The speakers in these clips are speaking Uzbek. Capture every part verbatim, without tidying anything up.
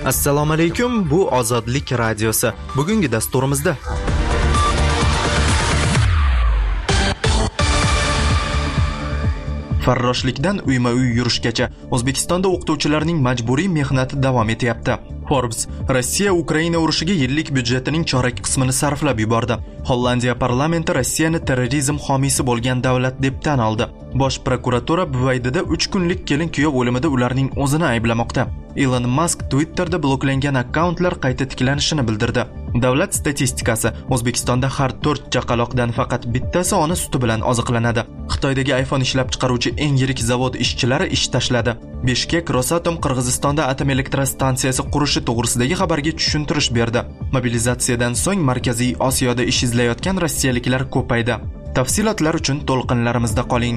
Assalomu alaykum, bu Ozodlik radiosi. Bugungi dasturimizda farroshlikdan uyma-uy yurishgacha O'zbekistonda o'qituvchilarning majburiy mehnati davom etyapti. Forbes Rossiya Ukraina urushiga yillik byudjetining chorak qismini sarflab yubordi. Hollandiya parlamenti Rossiyani terrorizm homiysi bo'lgan davlat deb tan oldi. Bosh prokuratura Buvaydida uch kunlik kelin-kuyov o'limida ularning o'zini ayblamoqda. Elon Musk Twitterda bloklangan akkauntlar qayta tiklanishini bildirdi. Davlat statistikasi O'zbekistonda har to'rt chaqaloqdan faqat bittasi ona suti bilan oziqlanadi. Xitoydagi iPhone ishlab chiqaruvchi eng yirik zavod ishchilari ish tashladi. Bishkek Rosatom Qirg'izistonda atom elektrostansiyasi qurishi to'g'risidagi xabarga tushuntirish berdi. Mobilizatsiyadan so'ng Markaziy Osiyoda ish izlayotgan rossiyaliklar ko'paydi. Tafsilotlar uchun to'lqinlarimizda qoling.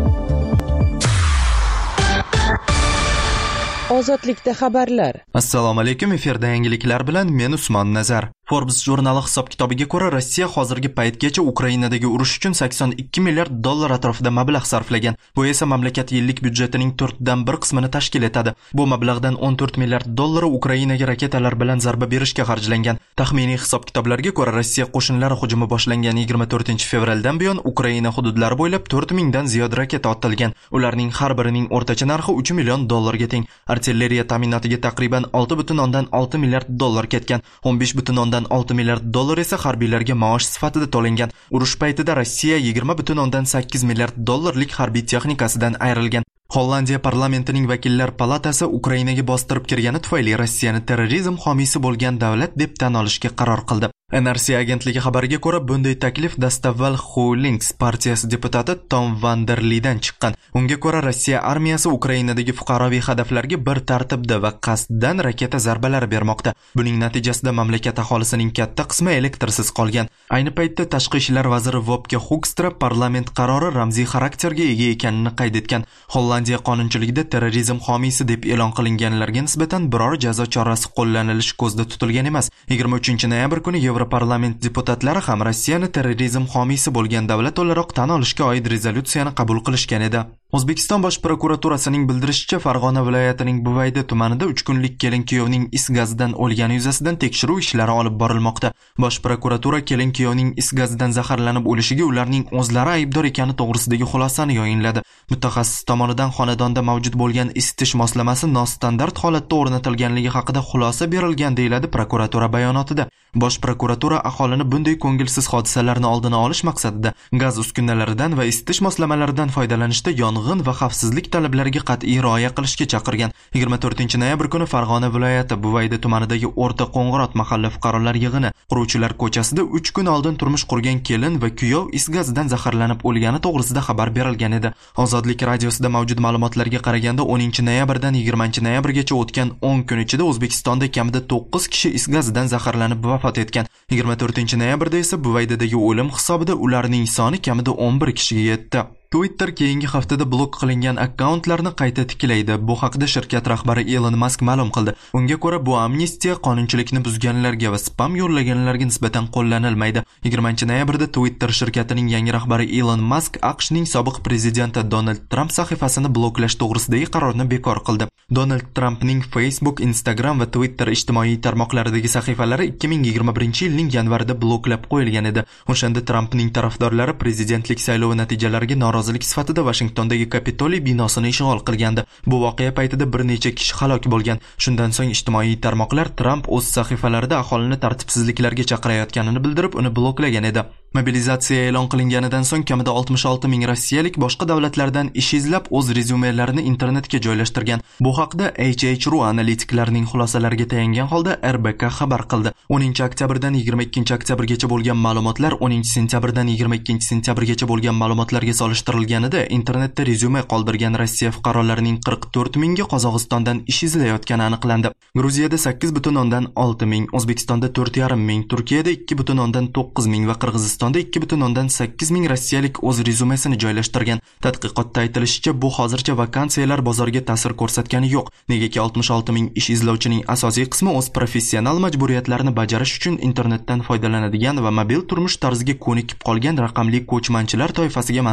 Ozodlikda xabarlar. Assalomu alaykum, efirda yangiliklar bilan men Usmon Nazar. Forbes jurnali hisob-kitobiga ko'ra, Rossiya hozirgi paytgacha Ukrainadagi urush uchun sakson ikki milliard dollar atrofida mablag' sarflagan. Bu esa mamlakat yillik byudjetining to'rtdan bir qismini tashkil etadi. Bu mablag'dan o'n to'rt milliard dollari Ukrainaga raketalar bilan zarba berishga xarjlangan. Taxminiy hisob-kitoblarga ko'ra, Rossiya qo'shinlari hujumi boshlangan yigirma to'rtinchi fevraldan buyon Ukraina hududlari bo'ylab to'rt mingdan ziyod raketa otilgan. Ularning har birining o'rtacha narxi uch million dollarga teng. Artilleriya ta'minotiga taqriban olti butun o'ndan olti milliard dollar ketgan. o'n besh butun o'ndan olti milliard dollar esa harbiylarga maosh sifatida to'langan. Urush paytida Rossiya yigirma butun o'ndan sakkiz milliard dollarlik harbiy texnikasidan ayrilgan. Hollandiya parlamentining vakillar palatasi Ukrainaga bostirib kirgani tufayli Rossiyani terrorizm homiysi bo'lgan davlat deb tan olishga qaror qildi. N R C agentligi xabariga ko'ra, bunday taklif dastavval Holinks partiyasi deputati Tom van der Lidan chiqqan. Unga ko'ra, Rossiya armiyasi Ukrainadagi fuqaroviy hadaflarga bir tartibda va qasddan raketa zarbalari bermoqda. Buning natijasida mamlakat aholisining katta qismi elektrsiz qolgan. Ayni paytda tashqi ishlar vaziri Wopke Hoekstra parlament qarori ramziy xarakterga ega ekanini qayd etgan. Hollandiya qonunchiligida terrorizm homiysi deb e'lon qilinganlarga nisbatan biror jazo chorasi qo'llanilishi ko'zda tutilgan emas. yigirma uchinchi noyabr kuni Parlament deputatlari ham Rossiyani terrorizm homiysi bo'lgan davlat o'laroq tan olishga oid rezolyutsiyani qabul qilishgan edi. O'zbekiston bosh prokuraturasining bildirishicha, Farg'ona viloyatining Buvayda tumanida uch kunlik kelin-kuyovning is gazidan o'lgani yuzasidan tekshiruv ishlari olib borilmoqda. Bosh prokuratura kelin-kuyovning is gazidan zaharlanib o'lishiga ularning o'zlari aybdor ekani to'g'risidagi xulosani yo'inladi. Mutaxassis tomonidan xonadonda mavjud bo'lgan isitish moslamasi nostandart holatda o'rnatilganligi haqida xulosa berilgan, deyiladi prokuratura bayonotida. Bosh prokuratura aholini bunday ko'ngilsiz hodisalarni oldini olish maqsadida gaz uskunalaridan va isitish moslamalaridan foydalanishda yong'in va xavfsizlik talablariga qat'iy rioya qilishga chaqirgan. yigirma to'rtinchi noyabr kuni Farg'ona viloyati Buvayda tumanidagi O'rta Qo'ng'irot mahalla fuqarolar yig'ini Quruvchilar ko'chasida uch kun oldin turmush qurgan kelin va kuyov is gazidan zaharlanib o'lgani to'g'risida xabar berilgan edi. Ozodlik radiosida mavjud ma'lumotlarga qaraganda o'ninchi noyabrdan yigirmanchi noyabrgacha o'tgan o'n kun ichida O'zbekistonda kamida to'qqiz kishi is gazidan zaharlanib vafot etgan. yigirma to'rtinchi noyabrda esa Buvaydadagi o'lim hisobida ularning soni kamida o'n bir kishiga yetdi. Twitter keyingi haftada blok qilingan akkauntlarni qayta tiklaydi. Bu haqda shirkat rahbari Elon Musk ma'lum qildi. Unga ko'ra, bu amnistiya qonunchilikni buzganlarga va spam yo'llaganlarga nisbatan qo'llanilmaydi. yigirmanchi noyabrda Twitter shirkatining yangi rahbari Elon Musk AQShning sobiq prezidenti Donald Trump sahifasini bloklash to'g'risidagi qarorni bekor qildi. Donald Trumpning Facebook, Instagram va Twitter ijtimoiy tarmoqlaridagi sahifalari ikki ming yigirma birinchi yilning yanvarida bloklab qo'yilgan edi. O'shanda Trumpning tarafdorlari prezidentlik saylovi natijalariga norozi norozilik sifatida Washingtondagi Kapitoliy binosini ishg'ol qilgandi. Bu voqea paytida bir necha kishi halok bo'lgan. Shundan so'ng ijtimoiy tarmoqlar Trump o'z sahifalarida aholini tartibsizliklarga chaqirayotganini bildirib, uni bloklagan edi. Mobilizatsiya e'lon qilinganidan so'ng kamida oltmish olti ming rossiyalik boshqa davlatlardan ish izlab o'z rezyumelarini internetga joylashtirgan. Bu haqda H H ru analitiklarning xulosalariga tayangan holda R B K xabar qildi. o'ninchi oktyabrdan yigirma ikkinchi oktyabrgacha bo'lgan ma'lumotlar o'ninchi sentyabrdan yigirma ikkinchi sentyabrgacha bo'lgan ma'lumotlarga solishtirilganida internetda rezyume qoldirgan Rossiya fuqarolarining qirq to'rt mingi Qozog'istondan ish izlayotgani aniqlandi. Gruziyada sakkiz butun o'ndan olti ming, O'zbekistonda to'rt yarim ming, Turkiyada ikki butun o'ndan to'qqiz ming va Qirg'izistonda ikki butun o'ndan sakkiz ming rossiyalik o'z rezyumesini joylashtirgan. Tadqiqotda aytilishicha, bu hozircha vakansiyalar bozoriga ta'sir ko'rsatgani yo'q. Negaki oltmish olti ming ish izlovchining asosiy qismi o'z professional majburiyatlarini bajarish uchun internetdan foydalanadigan va mobil turmush tarziga ko'nikib qolgan raqamli ko'chmanchilar toifasiga mansub bo'lgan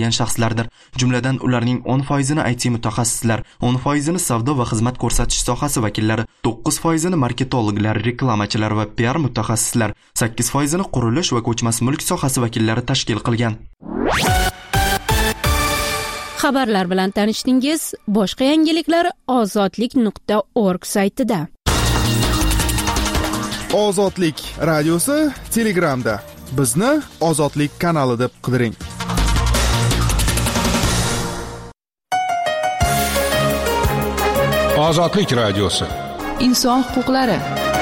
qilgan shaxslardir. Jumladan ularning o'n foizini I T mutaxassislar, o'n foizini savdo va xizmat ko'rsatish sohasi vakillari, to'qqiz foizini marketologlar, reklamachilar va P R mutaxassislar, sakkiz foizini qurilish va ko'chmas mulk sohasi vakillari tashkil qilgan. Xabarlar bilan tanishdingiz. Boshqa yangiliklar ozodlik nuqta org saytida. Ozodlik radiosi Telegramda. Bizni Ozodlik kanali deb qidiring. Ozodlik radiosi. Inson huquqlari.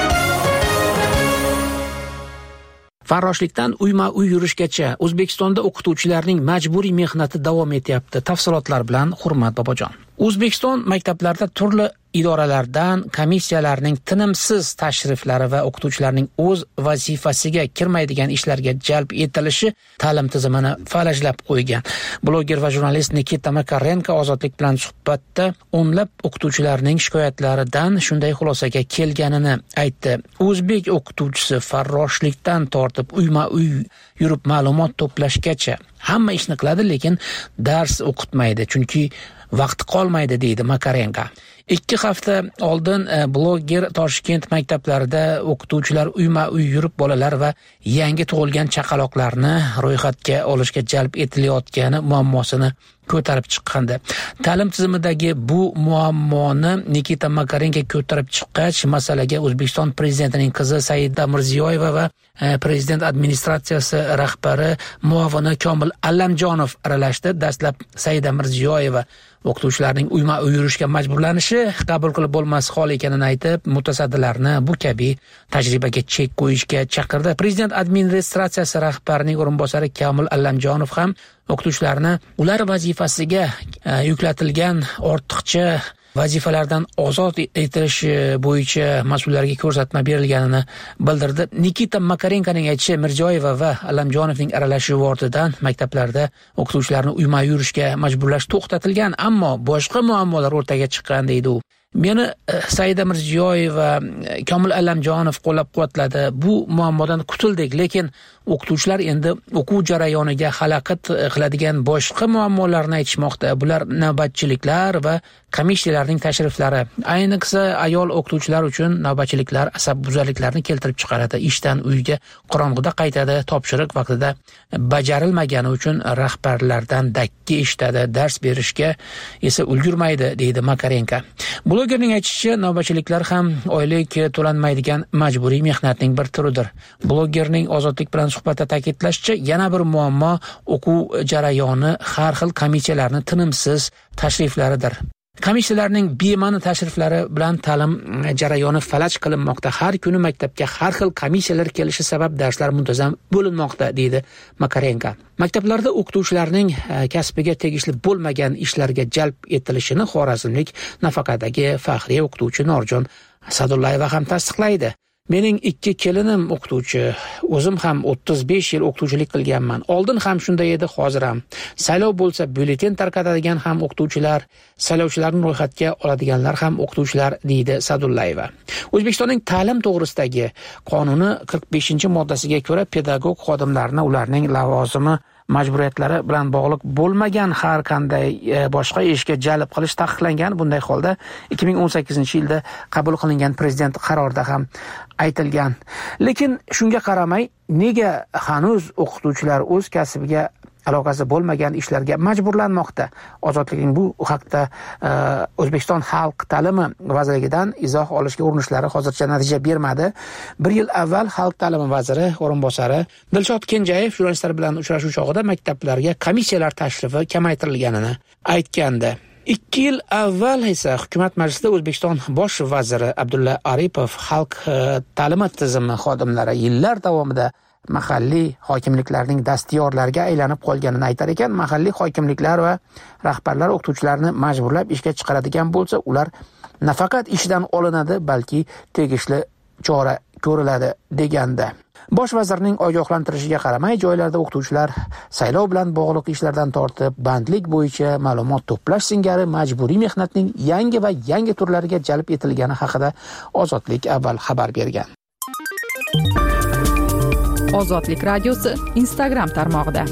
Farroshlikdan uyma-uy yurishgacha O'zbekistonda o'qituvchilarning majburiy mehnati davom etyapti. Tafsilotlar bilan Hurmat Bobojon. O'zbekiston maktablarida turli idoralardan komissiyalarning tinimsiz tashriflari va o'qituvchilarning o'z vazifasiga kirmaydigan ishlarga jalb etilishi ta'lim tizimini falajlab qo'ygan. Bloger va jurnalist Nikita Makarenko Ozodlik bilan suhbatda o'nlab o'qituvchilarning shikoyatlaridan shunday xulosaga kelganini aytdi. O'zbek o'qituvchisi farroshlikdan tortib uyma-uy yurib ma'lumot to'plashgacha hamma ishni qiladi, lekin dars o'qitmaydi, chunki vaqti qolmaydi, deydi Makarenko. Ikki hafta oldin bloger Toshkent maktablarida o'qituvchilar uyma-uy yurib bolalar va yangi tug'ilgan chaqaloqlarni ro'yxatga olishga jalb etilayotgani muammosini ko'tarib chiqqandi. Ta'lim tizimidagi bu muammoni Nikita Makarenko ko'tarib chiqqach, masalaga O'zbekiston prezidentining qizi Saida Mirziyoyeva va prezident administratsiyasi rahbari muavini Komil Allamjonov aralashdi. Dastlab Saida Mirziyoyeva o'qituvchilarning uyma-uy yurishga majburlanishi qabul qilib bo'lmas hol ekanini aytib, mutasaddilarni bu kabi tajribaga chek qo'yishga chaqirdi. Prezident administratsiyasi rahbarining o'rinbosari Komil Allamjonov ham o'qituvchilarni ular vazifasiga yuklatilgan ortiqcha vazifalardan ozod etish bo'yicha mas'ullarga ko'rsatma berilganini bildirdi. Nikita Makarenkoning aytishicha, Mirziyoyeva va Allamjonovning aralashuvi ortidan maktablarda o'qituvchilarni uyma-uy yurishga majburlash to'xtatilgan, ammo boshqa muammolar o'rtaga chiqqan, deydi u. Meni Saida Mirziyoyeva, Komil Allamjonov qo'llab-quvvatladi. Bu muammodan qutuldik, lekin o'qituvchilar endi o'quv jarayoniga xalaqit qiladigan boshqa muammolarni aytishmoqda. Bular navbatchiliklar va komissiyalarning tashriflari. Ayniqsa ayol o'qituvchilar uchun navbatchiliklar asabbuzarliklarni keltirib chiqaradi. Ishdan uyga qorong'ida qaytadi, topshiriq vaqtida bajarilmagani uchun rahbarlardan dakki eshitadi, dars berishga esa ulgurmaydi, deydi Makarenko. Blogerning aytishicha, navbatchiliklar ham oylik to'lanmaydigan majburiy mehnatning bir turidir. Blogerning Ozodlik bilan suhbatda ta'kidlashicha, yana bir muammo o'quv jarayoni har xil komissiyalarning tinimsiz tashriflaridir. Komissiyalarning bema'ni tashriflari bilan ta'lim jarayoni falaj qilinmoqda. Har kuni maktabga har xil komissiyalar kelishi sabab darslar muntazam bo'linmoqda, deydi Makarenko. Maktablarda o'qituvchilarning kasbiga tegishli bo'lmagan ishlarga jalb etilishini xorazmlik nafaqadagi faxriy o'qituvchi Norjon Sadullayeva ham tasdiqlaydi. Mening ikki kelinim o'qituvchi, o'zim ham o'ttiz besh yil o'qituvchilik qilganman. Oldin ham shunday edi, hozir ham. Saylov bo'lsa, byulleten tarqatadigan ham o'qituvchilar, saylovchilarni ro'yxatga oladiganlar ham o'qituvchilar, deydi Sadullayeva. O'zbekistonning ta'lim to'g'risidagi qonuni qirq beshinchi moddasiga ko'ra pedagog xodimlarni ularning lavozimi majburiyatlari bilan bog'liq bo'lmagan har qanday boshqa ishga jalb qilish taqiqlangan. Bunday holda ikki ming o'n sakkizinchi yilda qabul qilingan prezident qarorida ham aytilgan. Lekin shunga qaramay, nega hanuz o'qituvchilar o'z kasbiga aloqasi bo'lmagan ishlarga majburlanmoqda? Ozodlikning bu haqda O'zbekiston xalq ta'limi vaziridan izoh olishga urinishlari hozircha natija bermadi. Bir yil avval xalq ta'limi vaziri o'rinbosari Dilshod Kenjayev jurnalistlar bilan uchrashuv chog'ida maktablarga komissiyalar tashrifi kamaytirilganini aytgandi. Ikki yil avval esa hukumat majlisida O'zbekiston bosh vaziri Abdulla Aripov xalq ta'limi tizimi xodimlari yillar davomida mahalliy hokimliklarning dastyorlariga aylanib qolganini aytar ekan. Mahalliy hokimliklar va rahbarlar o'qituvchilarni majburlab ishga chiqaradigan bo'lsa, ular nafaqat ishdan olinadi, balki tegishli chora ko'riladi, deganda. Bosh vazirning ogohlantirishiga qaramay, joylarda o'qituvchilar saylov bilan bog'liq ishlardan tortib bandlik bo'yicha ma'lumot to'plash singari majburiy mehnatning yangi va yangi turlariga jalb etilgani haqida Ozodlik avval xabar bergan. Ozodlik radiosi Instagram tarmog'ida. Kundalik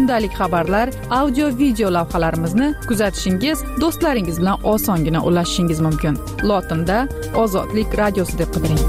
kundalik xabarlar, audio video lavhalarimizni kuzatishingiz, do'stlaringiz bilan osongina ulashishingiz mumkin. Lotinda Ozodlik radiosi deb qidiring.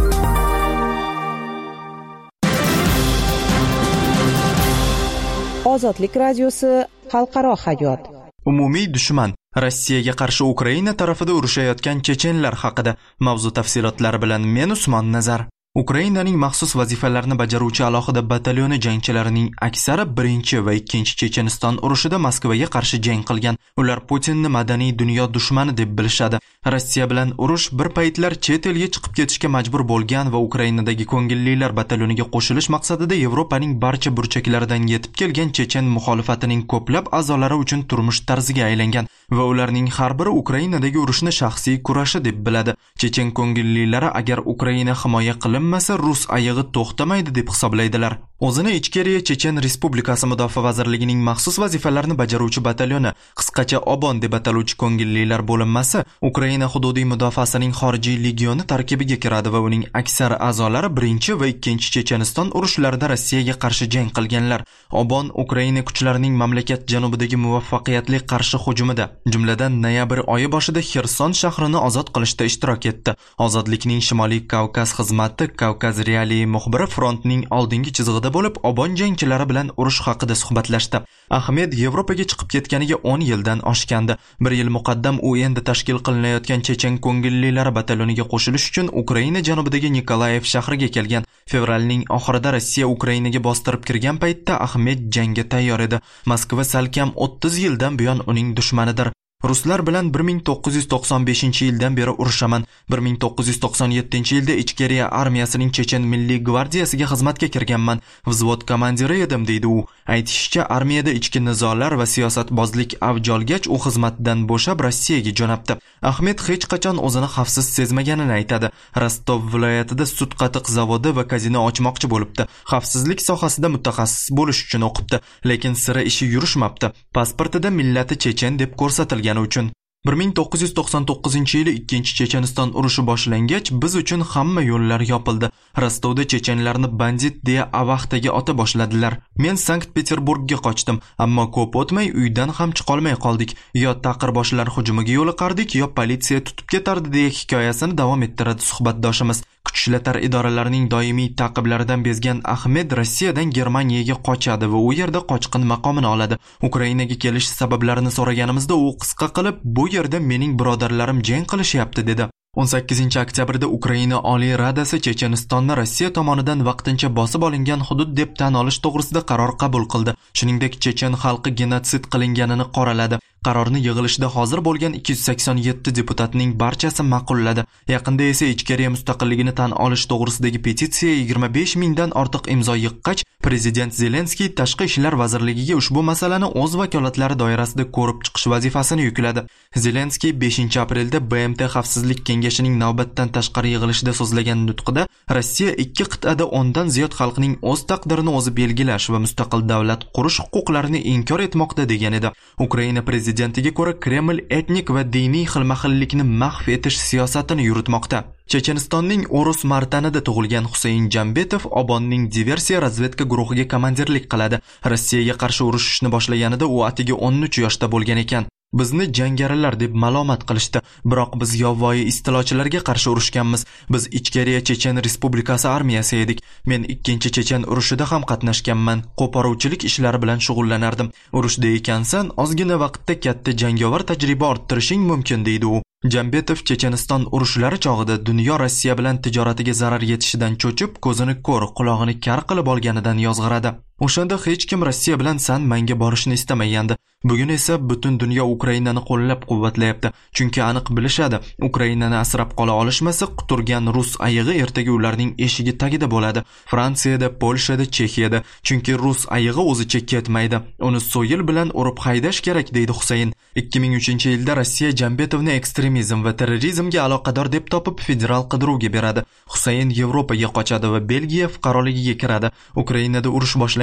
Ozodlik radiosi xalqaro hayot. Umumiy dushman Rossiyaga qarshi Ukraina tarafida urushayotgan chechenlar haqida mavzu tafsilotlari bilan men Usmon Nazar. Ukrainaning maxsus vazifalarni bajaruvchi alohida batalyoni jangchilarining aksari birinchi va ikkinchi Checheniston urushida Moskvaga qarshi jang qilgan. Ular Putinni madaniy dunyo dushmani deb bilishadi. Rossiya bilan urush bir paytlar chet elga chiqib ketishga majbur bo'lgan va Ukrainadagi ko'ngillilar batalyoniga qo'shilish maqsadida Yevropaning barcha burchaklaridan yetib kelgan chechen muxolifatining ko'plab a'zolari uchun turmush tarziga aylangan va ularning har biri Ukrainadagi urushni shaxsiy kurashi deb biladi. Chechen ko'ngillilari agar Ukraina himoya qilinmasa, Rus ayig'i to'xtamaydi deb hisoblaydilar. O'zini Ichkeriya Chechen Respublikasi Mudofaa vazirligining maxsus vazifalarni bajaruvchi batalyoni, qisqacha Obon deb ataluvchi ko'ngillilar bo'linmasi, Ukraina hududiy mudofaasining xorijiy legioni tarkibiga kiradi va uning aksar a'zolari birinchi va ikkinchi Checheniston urushlarida Rossiyaga qarshi jang qilganlar. Obon Ukraina kuchlarining mamlakat janubidagi muvaffaqiyatli qarshi hujumida, jumladan noyabr oyi boshida Xerson shahrini ozod qilishda ishtirok etdi. Ozodlikning Shimoliy Kavkaz xizmati Kavkaz Reali muxbiri frontning oldingi chizig'ida bo'lib, Obon jangchilari bilan urush haqida suhbatlashdi. Ahmed Yevropaga chiqib ketganiga o'n yildan oshgandi. Bir yil muqaddam u endi tashkil qilinayotgan chechen ko'ngillilari batalyoniga qo'shilish uchun Ukraina janubidagi Nikolayev shahriga kelgan. Fevralning oxirida Rossiya Ukrainaga bostirib kirgan paytda Ahmed jangga tayyor edi. Moskva salkam o'ttiz yildan buyon uning dushmanidir. Ruslar bilan bir ming to'qqiz yuz to'qson beshinchi yildan beri urushaman. bir ming to'qqiz yuz to'qson yettinchi yilda Ichkeriya armiyasining Chechen milliy gvardiyasiga xizmatga kirganman. Vзвод komandiri edim deydi u. Aytishicha, armiyada ichki nizolar va siyosatbozlik avj olgach, u xizmatdan bo'shab Rossiyaga jo'nabdi. Ahmed hech qachon o'zini xavfsiz sezmaganini aytadi. Rostov viloyatida sut qatiq zavodi va kazino ochmoqchi bo'libdi. Xavfsizlik sohasida mutaxassis bo'lish uchun o'qibdi, lekin sira ishi yurishmabdi. Pasportida millati chechen deb ko'rsatilgan uchun. bir ming to'qqiz yuz to'qson to'qqizinchi yili ikkinchi Checheniston urushi boshlangach, biz uchun hamma yo'llar yopildi. Rostovda chechenlarni bandit deya avaxtaga ota boshladilar. Men Sankt-Peterburgga qochdim, ammo ko'p o'tmay uydan ham chiqolmay qoldik. Yo taqir boshlar hujumiga yo'liqardik, yo politsiya tutib ketardi deya hikoyasini davom ettiradi suhbatdoshimiz. Kuch ishlatar idoralarining doimiy taqiblaridan bezgan Ahmed Rossiyadan Germaniyaga qochadi va u yerda qochqin maqomini oladi. Ukrainaga kelish sabablarini so'raganimizda u qisqa qilib, bu yerda mening birodarlarim jang qilishyapti dedi. o'n sakkizinchi oktyabrda Ukraina Oliy Radasi Chechenistonni Rossiya tomonidan vaqtincha bosib olingan hudud deb tan olish to'g'risida qaror qabul qildi. Shuningdek, chechen xalqi genotsid qilinganini qoraladi. Qarorni yig'ilishda hozir bo'lgan ikki yuz sakson yetti deputatning barchasi ma'qulladi. Yaqinda esa Ichkeriya mustaqilligini tan olish to'g'risidagi petitsiya yigirma besh mingdan ortiq imzo yig'qach, prezident Zelenskiy Tashqi ishlar vazirligiga ushbu masalani o'z vakolatlari doirasida ko'rib chiqish vazifasini yukladi. Zelenskiy beshinchi aprelda B M T Xavfsizlik kengashining navbatdan tashqari yig'ilishida so'zlagan nutqida Rossiya ikki qit'ada o'ndan ziyod xalqning o'z taqdirini o'zi belgilash va mustaqil davlat qurish huquqlarini inkor etmoqda degan edi. Ukraina prezidentiga ko'ra, Kreml etnik va diniy xilma-xillikni mahv etish siyosatini yuritmoqda. Chechenistonning O'rus Martanida tug'ilgan Husayn Jambetov Obonning diversiya razvedka guruhiga komandirlik qiladi. Rossiyaga qarshi urushishni boshlaganida u atigi o'n uch yoshda bo'lgan ekan. Bizni jangarilar deb malomat qilishdi, biroq biz yovvoyi istilochilarga qarshi urushganmiz. Biz Ichkeriya Chechen Respublikasi armiyasi edik. Men ikkinchi Chechen urushida ham qatnashganman. Qo'poruvchilik ishlari bilan shug'ullanardim. Urushda ekansan, ozgina vaqtda katta jangovar tajriba orttirishing mumkin deydi u. Jambetov Checheniston urushlari chog'ida dunyo Rossiya bilan tijoratiga zarar yetishidan cho'chib, ko'zini ko'r, quloqini kar qilib olganidan yozg'iradi. O'shanda hech kim Rossiya bilan San-Manga borishni istamagandi. Bugun esa butun dunyo Ukrainani qo'llab-quvvatlayapti. Chunki aniq bilishadi, Ukrainani asrab qola olishmasa, quturgan rus ayig'i ertaga ularning eshigi tagida bo'ladi. Fransiyada, Polshada, Chexiyada. Chunki rus ayig'i o'zicha ketmaydi. Uni so'yil bilan urib haydash kerak deydi Husayn. ikki ming uchinchi yilda Rossiya Jambetovni ekstremizm va terrorizmga aloqador deb topib federal qidiruvga beradi. Husayn Yevropaga qochadi va Belgiya fuqaroligiga kiradi. Ukrainada urush boshlangan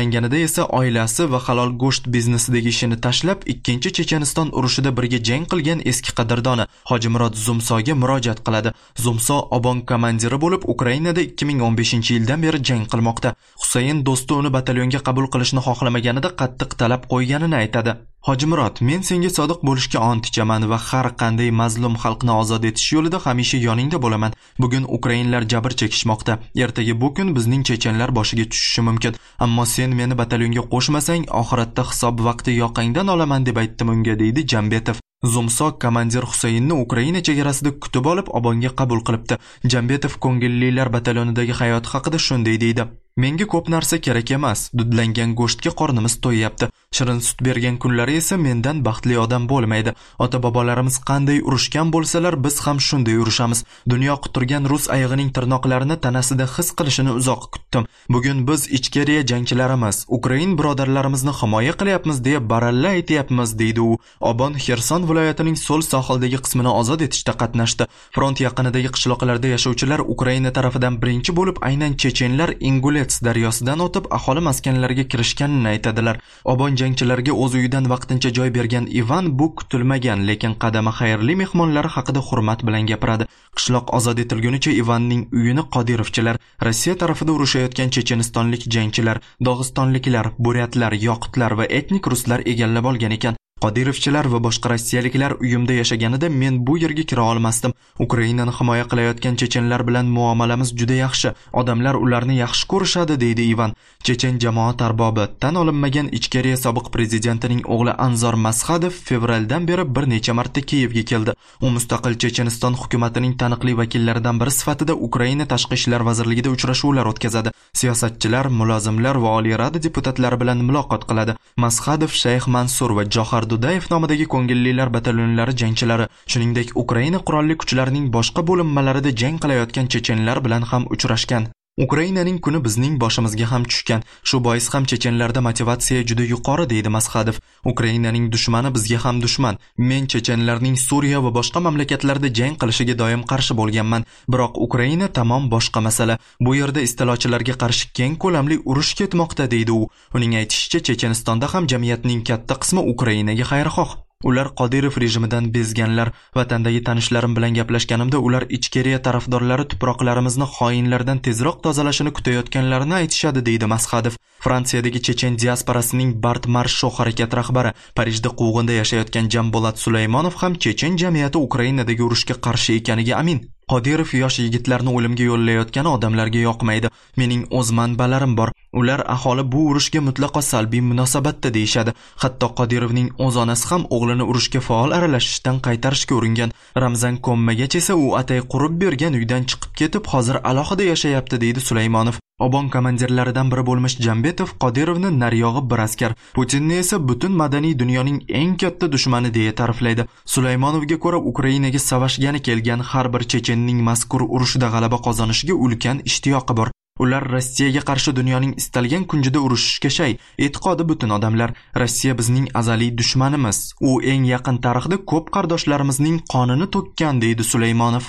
boshlanganida esa oilasi va halol go'sht biznesidagi ishini tashlab ikkinchi Checheniston urushida birga jang qilgan eski qadrdoni Hojimurod Zumsoga murojaat qiladi. Zumso obon komandiri bo'lib Ukrainada ikki ming o'n beshinchi yildan beri jang qilmoqda. Husayn do'sti uni batalyonga qabul qilishni xohlamaganida qattiq talab qo'yganini aytadi. Hojimurod, men senga sodiq bo'lishga ont ichaman va har qanday mazlum xalqni ozod etish yo'lida hamisha yoningda bo'laman. Bugun ukrainlar jabr chekishmoqda. Ertaga bu kun bizning chechenlar boshiga tushishi mumkin. Ammo sen meni batalyonga qo'shmasang, oxiratda hisob vaqti yoqangdan olaman deb aytdim unga, deydi Jambetov. Zumso komandir Husaynni Ukraina chegarasida kutib olib, obonga qabul qilibdi. Jambetov ko'ngillilar batalyonidagi hayot haqida shunday deydi: Menga ko'p narsa kerak emas. Dudlangan go'shtga qornimiz to'yyapti. Shirin sut bergan kunlari esa mendan baxtli odam bo'lmaydi. Ota-bobolarimiz qanday urushgan bo'lsalar, biz ham shunday urushamiz. Dunyo quturgan rus ayog'ining tirnoqlarini tanasida his qilishini uzoq kutdim. Bugun biz ichkariya jangchilarimiz, Ukrain birodarlarimizni himoya qilyapmiz deb baralla aytayapmiz, deydi u. Obon Xerson viloyatining so'l sohildagi qismini ozod etishda qatnashdi. Front yaqinidagi qishloqlarda yashovchilar Ukraina tarafidan birinchi bo'lib aynan chechenlar Ingulets daryosidan o'tib aholi maskanlariga kirishganini aytadilar. Obon jangchilarga o'z uyidan vaqtincha joy bergan Ivan bu kutilmagan, lekin qadami xayrli mehmonlari haqida hurmat bilan gapiradi. Qishloq ozod etilgunicha Ivanning uyini Qodirovchilar, Rossiya tarafida urushayotgan chechenistonlik jangchilar, dog'istonliklar, buryatlar, yoqutlar va etnik ruslar egallab olgan ekan. Qodirovchilar va boshqa rossiyaliklar uyimda yashaganida men bu yerga kira olmasdim. Ukrainani himoya qilayotgan chechenlar bilan muomalamiz juda yaxshi. Odamlar ularni yaxshi ko'rishadi, deydi Ivan. Chechen jamoat arbobi, tan olinmagan Ichkariya sobiq prezidentining o'g'li Anzor Masxadov fevraldan beri bir necha marta Kiyevga keldi. U mustaqil Checheniston hukumatining taniqli vakillaridan biri sifatida Ukraina tashqi ishlar vazirligida uchrashuvlar o'tkazadi. Siyosatchilar, mulozimlar va Oliy Rada deputatlari bilan muloqot qiladi. Masxadov Shayx Mansur va Johar Dudayev nomidagi ko'ngillilar batalyonlari jangchilari, shuningdek Ukraina qurolli kuchlarining boshqa bo'linmalarida jang qilayotgan chechenlar bilan ham uchrashgan. Ukrainaning kuni bizning boshimizga ham tushgan. Shu bois ham chechenlarda motivatsiya juda yuqori, deydi Masxadov. Ukrainaning dushmani bizga ham dushman. Men chechenlarning Suriya va boshqa mamlakatlarda jang qilishiga doim qarshi bo'lganman. Biroq Ukraina tamom boshqa masala. Bu yerda istilochilarga qarshi keng ko'lamli urush ketmoqda, deydi u. Uning aytishicha, Chechenistonda ham jamiyatning katta qismi Ukrainaga xayrixoh. Ular Qodirov rejimidan bezganlar. Vatandagi tanishlarim bilan gaplashganimda ular Ichkariya tarafdorlari tuproqlarimizni xoinlardan tezroq tozalashini kutayotganlarini aytishadi, deydi Masxadov. Fransiyadagi chechen diasporasining Bart Marshall harakat rahbari, Parijda quvg'inda yashayotgan Jambolat Sulaymonov ham chechen jamiyati Ukrainadagi urushga qarshi ekaniga amin. Qodirov yosh yigitlarni o'limga yo'llayotgani odamlarga yoqmaydi. Mening o'z manbalarim bor. Ular aholi bu urushga mutlaqo salbiy munosabatda deyshadi. Hatto Qodirovning o'z onasi ham o'g'lini urushga faol aralashishdan qaytarishga uringan. Ramzan ko'mmagach esa u atay qurib bergan uydan chiqib ketib, hozir alohida yashayapti, deydi Sulaymonov. Obon komandirlaridan biri bo'lmish Jambetov Qodirovni naryog'i bir askar, Putinni esa butun madaniy dunyoning eng katta dushmani deya ta'riflaydi. Sulaymonovga ko'ra, Ukrainaga savashgani kelgan har bir chechenning mazkur urushda g'alaba qozonishiga ulkan ishtiyoqi bor. Ular Rossiyaga qarshi dunyoning istalgan kunjida urushishga shay. E'tiqodi butun odamlar. Rossiya bizning azaliy dushmanimiz. U eng yaqin tarixda ko'p qardoshlarimizning qonini to'kkan, deydi Sulaymonov.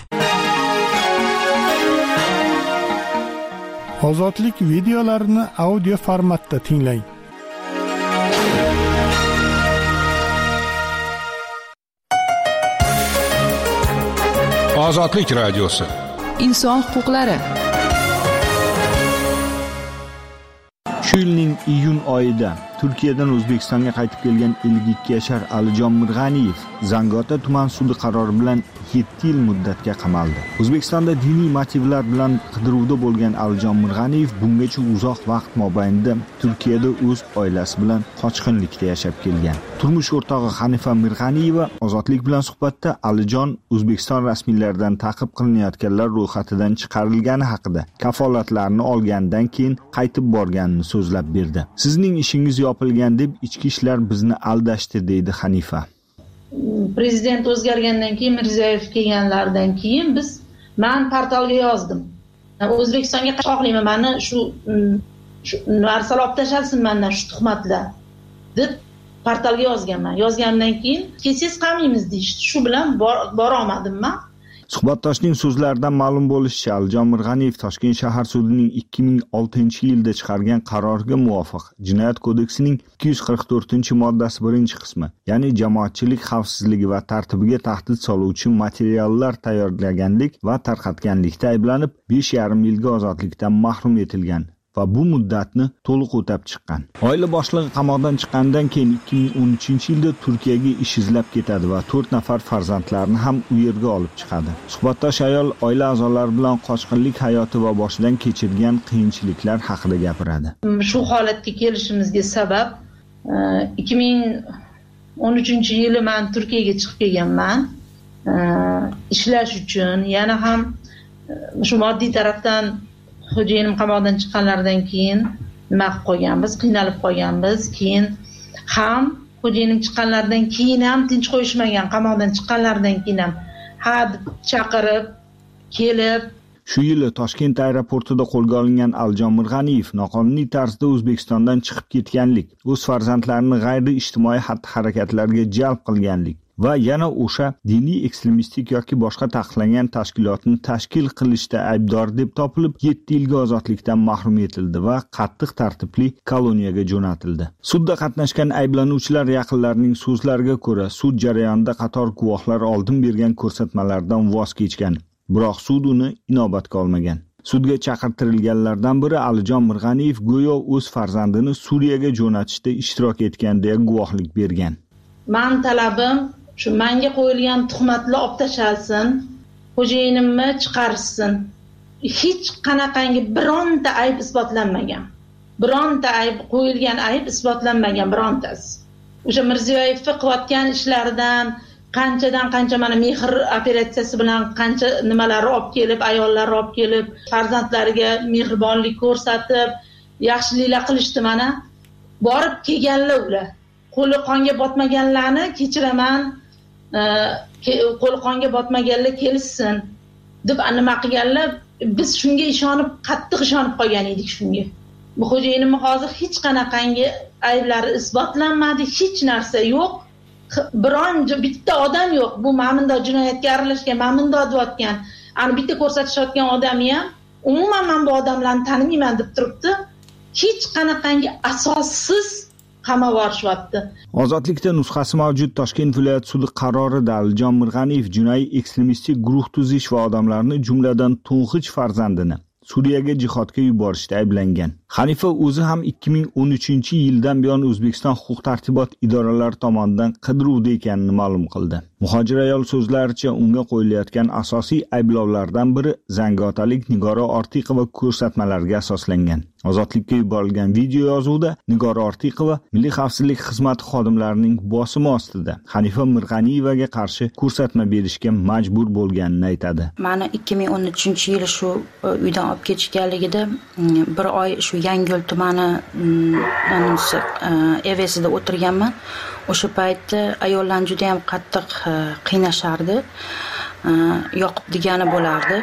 Ozodlik videolarini audio formatda tinglang. Ozodlik radiosi. Inson huquqlari. Shu yilning iyun oyida Turkiyadan O'zbekistonga qaytib kelgan ellik ikki yashar Alijon Mirg'aniyev Zangiota tuman sudi qarori bilan yetti yil muddatga qamaldi. O'zbekistonda diniy motivlar bilan qidiruvda bo'lgan Alijon Mirg'aniyev bungacha uzoq vaqt mobaynida Turkiyada o'z oilasi bilan qochqinlikda yashab kelgan. Turmush o'rtog'i Hanifa Mirg'aniyeva ozodlik bilan suhbatda Alijon O'zbekiston rasmiylaridan ta'qib qilinayotganlar ro'yxatidan chiqarilgani haqida kafolatlarni olgandan keyin qaytib borganini so'zlab berdi. Sizning ishingiz yopilgan deb ichki ishlar bizni aldashdi, deydi Hanifa. Prezident o'zgargandan keyin, Mirziyoyev kelganlardan keyin biz men portalga yozdim. O'zbekistonga qo'shlayman, meni shu shu narsalar olib tashlasin mendan shu tuhmatlar deb portalga yozganman. Yozgandan keyin kelsangiz qamaymiz deyishdi. Shu bilan bor olmadim men. Suhbatdoshning so'zlaridan ma'lum bo'lishicha, Alijon Mirg'aniyev Toshkent shahar sudining ikki ming oltinchi yilda chiqargan qaroriga muvofiq Jinoyat kodeksining ikki yuz qirq to'rtinchi moddasi birinchi qismi, ya'ni jamoatchilik xavfsizligi va tartibiga tahdid soluvchi materiallar tayyorlaganlik va tarqatganlikda ayblanib besh yarim yilga ozodlikdan mahrum etilgan va bu muddatni to'liq o'tab chiqqan. Oila boshlig'i qamoqdan chiqqandan keyin ikki ming o'n uchinchi yilda Turkiyaga ish izlab ketadi va to'rt nafar farzandlarini ham u yerga olib chiqadi. Suhbatdosh ayol oila a'zolari bilan qochqinlik hayoti va boshidan kechirgan qiyinchiliklar haqida gapiradi. Shu holatga kelishimizga sabab ikki ming o'n uchinchi yili men Turkiyaga chiqib kelganman ishlash uchun, yana ham shu moddiy tarafdan xo'jayinim qamoqdan chiqqanlaridan keyin nima qilib qo'yganmiz, qiynalib qolganmiz. Keyin ham xo'jayinim chiqqanlaridan keyin ham tinch qo'yishmagan, qamoqdan chiqqanlaridan keyin ham ha chaqirib kelib. Shu yili Toshkent aeroportida qo'lga olingan Alijon Mirg'aniyev noqonuniy tarzda O'zbekistondan chiqib ketganlik, o'z farzandlarini g'ayri ijtimoiy xatti-harakatlarga jalb qilganlik va yana o'sha diniy ekstremistik yoki boshqa taqiqlangan tashkilotni tashkil qilishda aybdor deb topilib yetti yilga ozodlikdan mahrum etildi va qattiq tartibli koloniyaga jo'natildi. Sudda qatnashgan ayblanuvchilar yaqinlarining so'zlariga ko'ra, sud jarayonida qator guvohlar oldin bergan ko'rsatmalardan voz kechgan, biroq sud uni inobatga olmagan. Sudga chaqirtirilganlardan biri Alijon Mirg'aniyev go'yo o'z farzandini Suriyaga jo'natishda ishtirok etgan deya guvohlik bergan. Men talabim shu menga qo'yilgan tuhmatlar olib tashalsin, xo'jayinimni chiqarishsin. Hech qanaqangi bironta ayb isbotlanmagan. Bironta ayb qo'yilgan ayb isbotlanmagan birontasi. O'sha Mirziyoyev qilayotgan ishlaridan qanchadan qancha mana mehr operatsiyasi bilan qancha nimalarni olib kelib, ayollarni olib kelib, farzandlariga mehribonlik ko'rsatib, yaxshiliklar qilishdi mana. Borib kelganlar ular. Qo'li qonga botmaganlarni kechiraman, qo'li qonga botmaganlar kelishsin deb nima qilganlar. Biz shunga ishonib, qattiq ishonib qolgan edik shunga. Bu xo'jayinimni hozir hech qanaqangi ayblari isbotlanmadi, hech narsa yo'q. Biron bitta odam yo'q. Bu ma'munda jinoyatga aralashgan, ma'munda deyotgan, ani bitta ko'rsatishayotgan odami ham umuman men bu odamlarni tanimayman deb turibdi. Hech qanaqangi asossiz qamoq yuborishyapti. Ozodlikda nusxasi mavjud Toshkent viloyat sudi qarorida Alijon Mirg'aniyev jinoiy ekstremistik guruh tuzish va odamlarni, jumladan to'ng'ich farzandini Suriyaga jihodga yuborishda ayblangan. Hanifa o'zi ham ikki ming o'n uchinchi yildan buyon O'zbekiston huquq-tartibot idoralari tomonidan qidiruvda ekanini ma'lum qildi. Muhojir ayol so'zlaricha, unga qo'yilayotgan asosiy ayblovlardan biri zangiotalik Nigora Ortiqova ko'rsatmalariga asoslangan. Ozodlikka yuborilgan video yozuvda Nigora Ortiqova Milliy xavfsizlik xizmati xodimlarining bosimi ostida Hanifa Mirg'aniyevaga qarshi ko'rsatma berishga majbur bo'lganini aytadi. Meni ikki ming o'n uchinchi yili shu uydan olib ketishganligida bir oy shu Yangiyo'l tumani evesida o'tirganman. O'sha paytda ayollarni juda ham qattiq qiynashardi. Yoqib degani bo'lardi.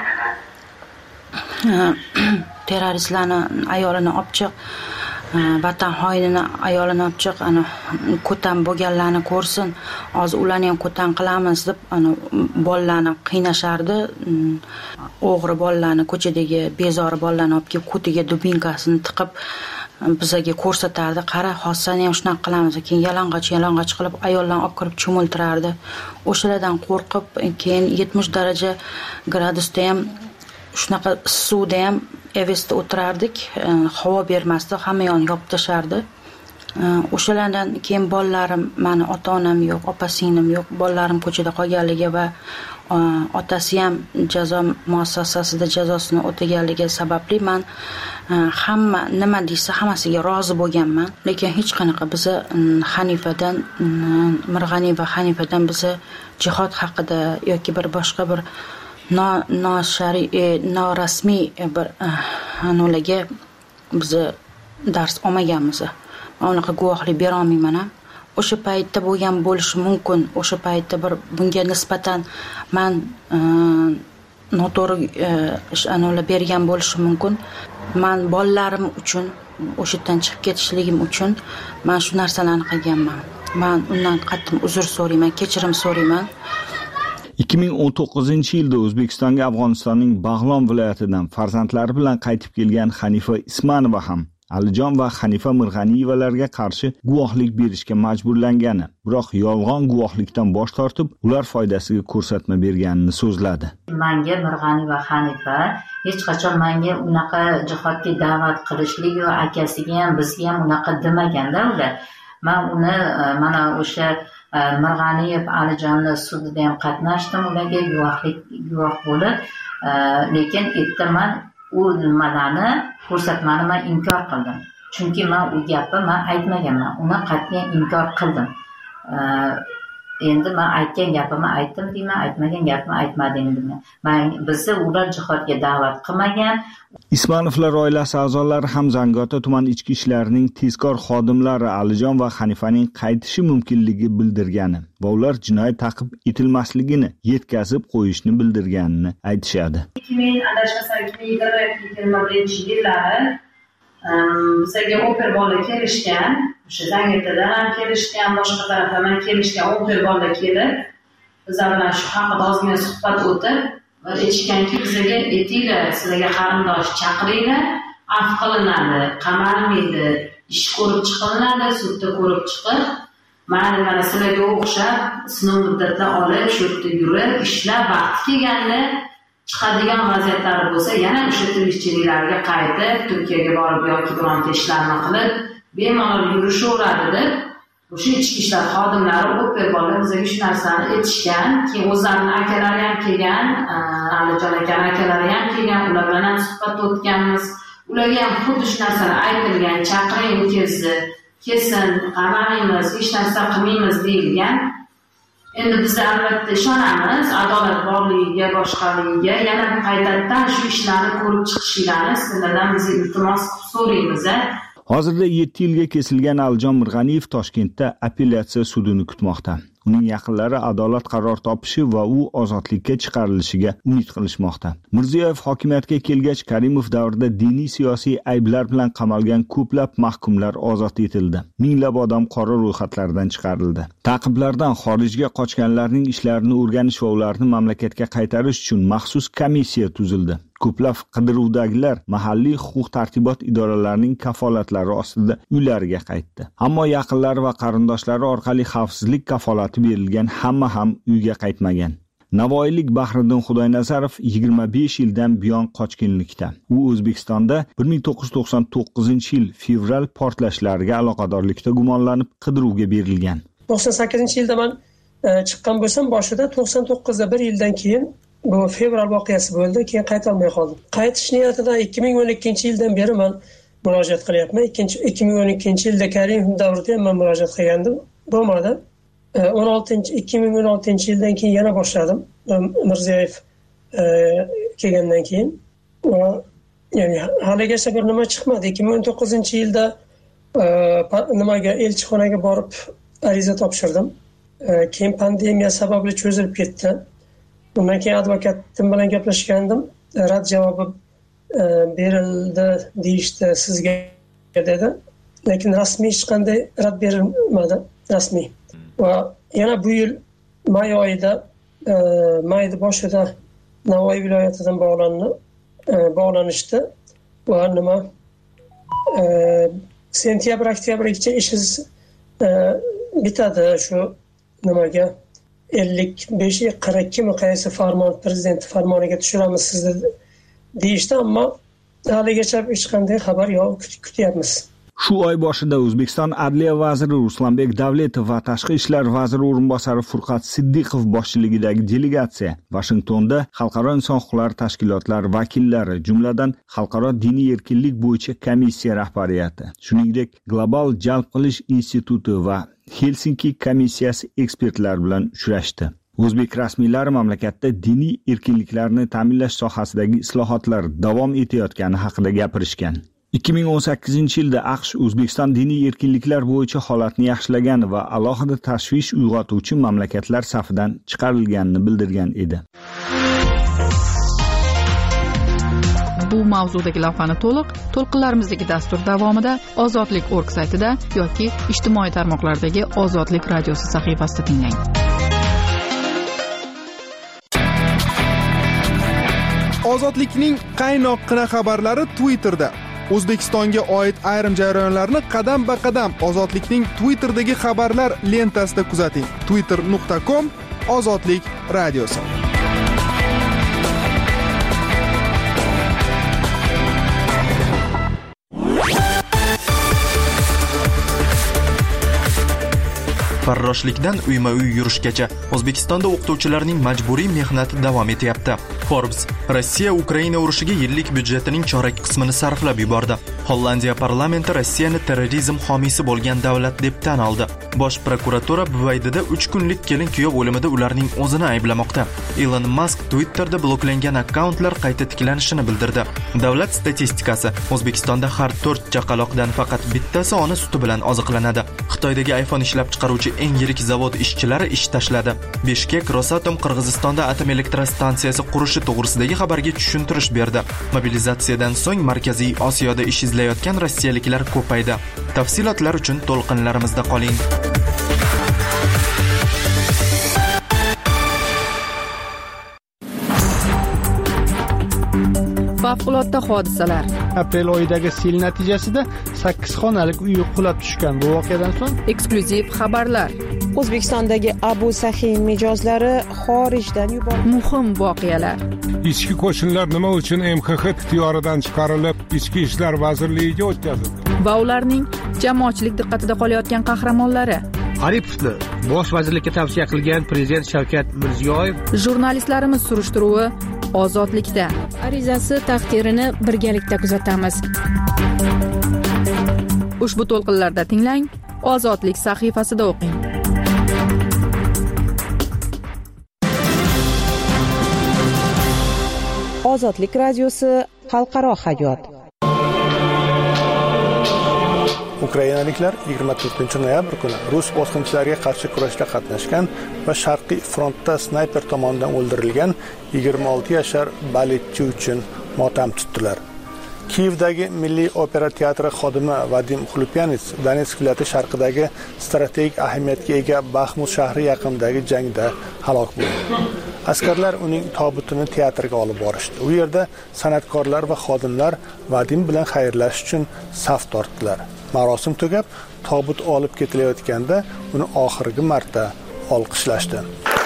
Terroristlarni ayolini olib chiq, vatan xoinini ayolini olib chiq, ana ko'tan bo'lganlarni ko'rsin, hozir ularni ham ko'tan qilamiz deb ana bolalarni qiynashardi. O'g'ri bolalarni, ko'chadagi bezori bolalarni olib kelib ko'tiga dubinkasini tiqib bizga ko'rsatardi. Qara, hozirni ham shunaqa qilamiz. Keyin yalang'och yalang'och qilib ayollarni olib kirib cho'miltirardi. O'shalardan qo'rqib, keyin yetmish daraja gradusda ham shunaqa suvda ham evesda o'tirardik, havo bermasdi, hamma yoqni yopib tashardi. O'shalardan keyin bolalarim, meni ota-onam yo'q, opa-singlim yo'q, bolalarim ko'chada qolganligi va otasi ham jazo muassasasida jazosini o'taganligi sababli men hamma nima deysa hammasiga rozi bo'lganman. Lekin hech qanaqa biza Hanifadan, Mirg'aniyeva Hanifadan biza jihod haqida yoki bir boshqa bir no no shariy norasmiy bir anolarga biz dars olmaganmiz. Unaqa guvohlik bera olmayman. O'sha paytda bo'lgan bo'lishi mumkin. O'sha paytda bir bunga nisbatan men noto'g'ri anolar bergan bo'lishi mumkin. Men bolalarim uchun, o'sha yerdan chiqib ketishligim uchun men shu narsalarni qilganman. Men undan qattiq uzr so'rayman, kechirim so'rayman. ikki ming o'n to'qqizinchi yilda O'zbekistonga Afg'onistonning Bag'lon viloyatidan farzandlari bilan qaytib kelgan Hanifa Ismanova ham Alijon va Hanifa Mirg'aniyevalarga qarshi guvohlik berishga majburlangani, biroq yolg'on guvohlikdan bosh tortib, ular foydasiga ko'rsatma berganini so'zladi. Menga Mirg'ani va Hanifa hech qachon menga unaqa jihodga da'vat qilishlik va akasiga ham bizga ham unaqa demaganda ular. Men uni mana o'sha Mirg'aniyev Alijonni sudida ham qatnashdim, ularga guvohlik guvoh bo'lib, lekin ertaman u nimalarni ko'rsatmani men inkor qildim. Chunki men u gapni men aytmaganman, uni qat'iyan inkor qildim. Endi men aytgan gapimni aytdim deyman, aytmagan gapimni aytmadim deyman. Men bizni ular jihodga da'vat qilmagan. Ismanovlar oilasi a'zolari ham Zangiota tuman ichki ishlarining tezkor xodimlari Alijon va Hanifaning qaytishi mumkinligi bildirgani va ular jinoyat ta'qib etilmasligini yetkazib qo'yishni bildirganini aytishadi. ikki ming adashmasam ikki ming yigirma birinchi yillari bizga oper bola kelishgan, o'sha Zangiotadan ham kelishgan, boshqa tarafdan ham kelishgan oper bola kelib, bizlar bilan shu haqida ozgina suhbat o'tib, aytishganki, bizga aytinglar, sizlarga qarindosh chaqiringlar, afv qilinadi, qamalmaydi, ish ko'rib chiqiladi, sudda ko'rib chiqib, mana mana sizlarga o'xshab sinov muddatlar olib, shu yerda yurib, ishlab vaqti kelganda chiqadigan vaziyatlari bo'lsa, yana o'sha tirikchiliklarga qaytib, Turkiyaga borib yoki bironta ishlarni qilib, bemalol yurishaveradi deb o'sha ichki ishlar xodimlari oper bolalar bizga shu narsani aytishgan, keyin o'zlarining akalari ham kelgan, Alijon akaning akalari ham kelgan, ular bilan ham suhbat o'tganmiz. Ularga ham xuddi shu narsani aytilgan, chaqiring o'zingizni, kelsin, qamalmaymiz, hech narsa qilmaymiz deyilgan. Endi biz albatta ishonamiz adolat borligiga, boshqaligiga, yana qaytadan shu ishlarni ko'rib chiqishingizni sizlardan biz iltimos qilib so'raymiz. Hozirda yetti yilga kesilgan Alijon Mirg'aniyev Toshkentda apellyatsiya sudini kutmoqda. Uning yaqinlari adolat qaror topishi va u ozodlikka chiqarilishiga umid qilishmoqda. Mirziyoyev hokimiyatga kelgach, Karimov davrida diniy siyosiy ayblar bilan qamalgan ko'plab mahkumlar ozod etildi. Minglab odam qora ro'yxatlardan chiqarildi. Ta'qiblardan xorijga qochganlarning ishlarini o'rganish va ularni mamlakatga qaytarish uchun maxsus komissiya tuzildi. Ko'plab qidiruvdagilar mahalliy huquq-tartibot idoralarining kafolatlari ostida uylariga qaytdi. Ammo yaqinlari va qarindoshlari orqali xavfsizlik kafolati berilgan hamma ham uyga qaytmagan. Navoiylik Bahriddin Xudoynazarov yigirma besh yildan buyon qochqinlikda. U O'zbekistonda bir ming to'qqiz yuz to'qson to'qqizinchi yil fevral portlashlariga aloqadorlikda gumonlanib qidiruvga berilgan. to'qson sakkizinchi yilda men chiqqan bo'lsam, boshida to'qson to'qqizda bir yildan keyin bu fevral voqeasi bo'ldi, keyin qayta olmay qoldim. Qaytish niyatidan ikki ming o'n ikkinchi yildan beri men murojaat qilyapman. ikki ming o'n ikkinchi yilda Karimov davrida ham men murojaat qilgandim, bo'lmadi. o'n oltinchi ikki ming o'n oltinchi yildan keyin yana boshladim. Mirziyoyev kelgandan keyin va ya'ni haligacha bir nima chiqmadi. ikki ming o'n to'qqizinchi yilda nimaga elchixonaga borib ariza topshirdim. Keyin pandemiya sababli cho'zilib ketdi. Bundan keyin advokatim bilan gaplashgandim. Rad javobi berildi deyishdi sizga dedi. Lekin rasmiy hech qanday rad berilmadi, rasmiy. Va yana bu yil may oyida, mayning boshida Navoiy viloyatidan bog'landi, bog'lanishdi va nima sentyabr oktyabrgacha ishingiz bitadi shu nimaga ellik besh qirq ikki mi qaysi farmon prezident farmoniga tushiramiz sizni deyishdi, ammo haligacha hech qanday xabar yo'q, kutyapmiz. Shu oy boshida O'zbekiston Adliya vaziri Ruslanbek Davletov va Tashqi ishlar vaziri o'rinbosari Furqat Siddiqov boshchiligidagi delegatsiya Vashingtonda xalqaro inson huquqlari tashkilotlari vakillari, jumladan Xalqaro diniy erkinlik bo'yicha komissiya rahbariyati, shuningdek Global jalb qilish instituti va Helsinki komissiyasi ekspertlari bilan uchrashdi. O'zbek rasmiylari mamlakatda diniy erkinliklarni ta'minlash sohasidagi islohotlar davom etayotgani haqida gapirishgan. ikki ming o'n sakkizinchi yilda AQSh O'zbekiston diniy erkinliklar bo'yicha holatni yaxshilagan va alohida tashvish uyg'otuvchi mamlakatlar safidan chiqarilganini bildirgan edi. Bu mavzudagi lavhani to'liq to'lqinlarimizdagi dastur davomida ozodlik точка org saytida yoki ijtimoiy tarmoqlardagi Ozodlik radiosi sahifasida tinglang. Ozodlikning qaynoqqina xabarlari Twitterda. O'zbekistonga oid ayrim jarayonlarni qadam-ba-qadam Ozodlikning Twitterdagi xabarlar lentasida kuzating. twitter nuqta com Ozodlik radiosi. Farroshlikdan uyma-uy yurishgacha O'zbekistonda o'qituvchilarning majburiy mehnati davom etyapti. Forbes Rossiya Ukraina urushiga yillik byudjetining chorak qismini sarflab yubordi. Hollandiya parlamenti Rossiyani terrorizm homiysi bo'lgan davlat deb tan oldi. Bosh prokuratura Buvaydida uch kunlik kelin-kuyov o'limida ularning o'zini ayblamoqda. Elon Musk Twitterda bloklangan akkauntlar qayta tiklanishini bildirdi. Davlat statistikasi O'zbekistonda har to'rt chaqaloqdan faqat bittasi ona suti bilan oziqlanadi. Xitoydagi iPhone ishlab chiqaruvchi eng yirik zavod ishchilari ish tashladi. Bishkek Rosatom Qirg'izistonda atom elektrostansiyasi qurishi to'g'risidagi xabarga tushuntirish berdi. Mobilizatsiyadan so'ng Markaziy Osiyoda ish izlayotgan rossiyaliklar ko'paydi. Tafsilotlar uchun to'lqinlarimizda qoling. Favqulodda hodisalar. Aprel oyidagi sel natijasida sakkiz xonalik uy qulab tushgan. Bu voqeadan so'ng eksklyuziv xabarlar. O'zbekistondagi Abu Sahiy mijozlari xorijdan yuborildi. Muhim voqealar. Ichki qo'shinlar nima uchun M X X ixtiyoridan chiqarilib, Ichki ishlar vazirligiga o'tkazildi? Va ularning jamoatchilik diqqatida qolayotgan qahramonlari. Aripovni bosh vazirlikka tavsiya qilgan prezident Shavkat Mirziyoyev. Jurnalistlarimiz surishtiruvi Ozodlikda. Arizasi taqdirini birgalikda kuzatamiz. Ushbu to'lqinlarda tinglang, Ozodlik sahifasida o'qing. Ozodlik radiosi xalqaro hayot. Ukrainaliklar yigirma to'rtinchi noyabr kuni rus bosqinchilariga qarshi kurashda qatnashgan va Sharqiy frontda snayper tomonidan o'ldirilgan yigirma olti yashar baletchi uchun motam tutdilar. Kiyevdagi Milliy opera teatri xodimi Vadim Xlupyanits Donetsk viloyati sharqidagi strategik ahamiyatga ega Baxmut shahri yaqinidagi jangda halok bo'ldi. Askarlar uning tobutini teatrga olib borishdi. U yerda san'atkorlar va xodimlar Vadim bilan xayrlashish uchun saf tortdilar. Marosim tugab, tobut olib ketilayotganda uni oxirgi marta olqishlashdi.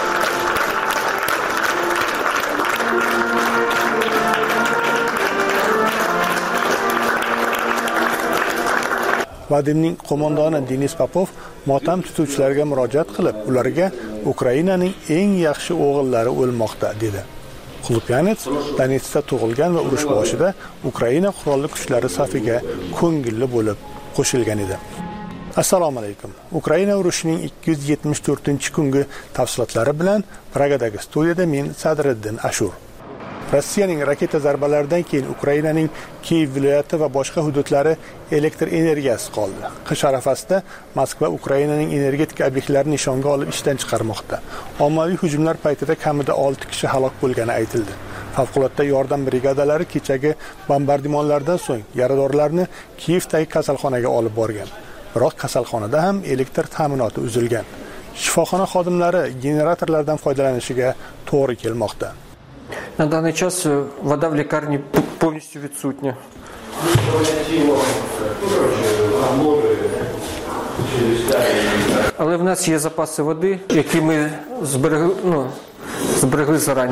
Vadimning qo'mondoni Denis Popov motam tutuvchilarga murojaat qilib, ularga Ukrainaning eng yaxshi o'g'illari o'lmoqda dedi. Xlupyanets Donetskda tug'ilgan va urush boshida Ukraina qurolli kuchlari safiga ko'ngilli bo'lib qo'shilgan edi. Assalomu alaykum. Ukraina urushining ikki yuz yetmish to'rtinchi kungi tafsilotlari bilan Pragadagi studiyada men Sadriddin Ashur. Rossiyaning raketa zarbalaridan keyin Ukrainaning Kiyev viloyati va boshqa hududlari elektr energiyasi qoldi. Qish arafasida Moskva Ukrainaning energetik obyektlarini nishonga olib ishdan chiqarmoqda. Ommaviy hujumlar paytida kamida olti kishi halok bo'lgani aytildi. Favqulodda yordam brigadalari kechagi bombardimonlardan so'ng yaradorlarni Kiyevdagi kasalxonaga olib borgan. Biroq kasalxonada ham elektr ta'minoti uzilgan. Shifoxona xodimlari generatorlardan foydalanishiga to'g'ri kelmoqda. На данный час вода в лекарне полностью відсутня. Але в нас є запаси води, які ми зберегли, ну, зберегли зарані.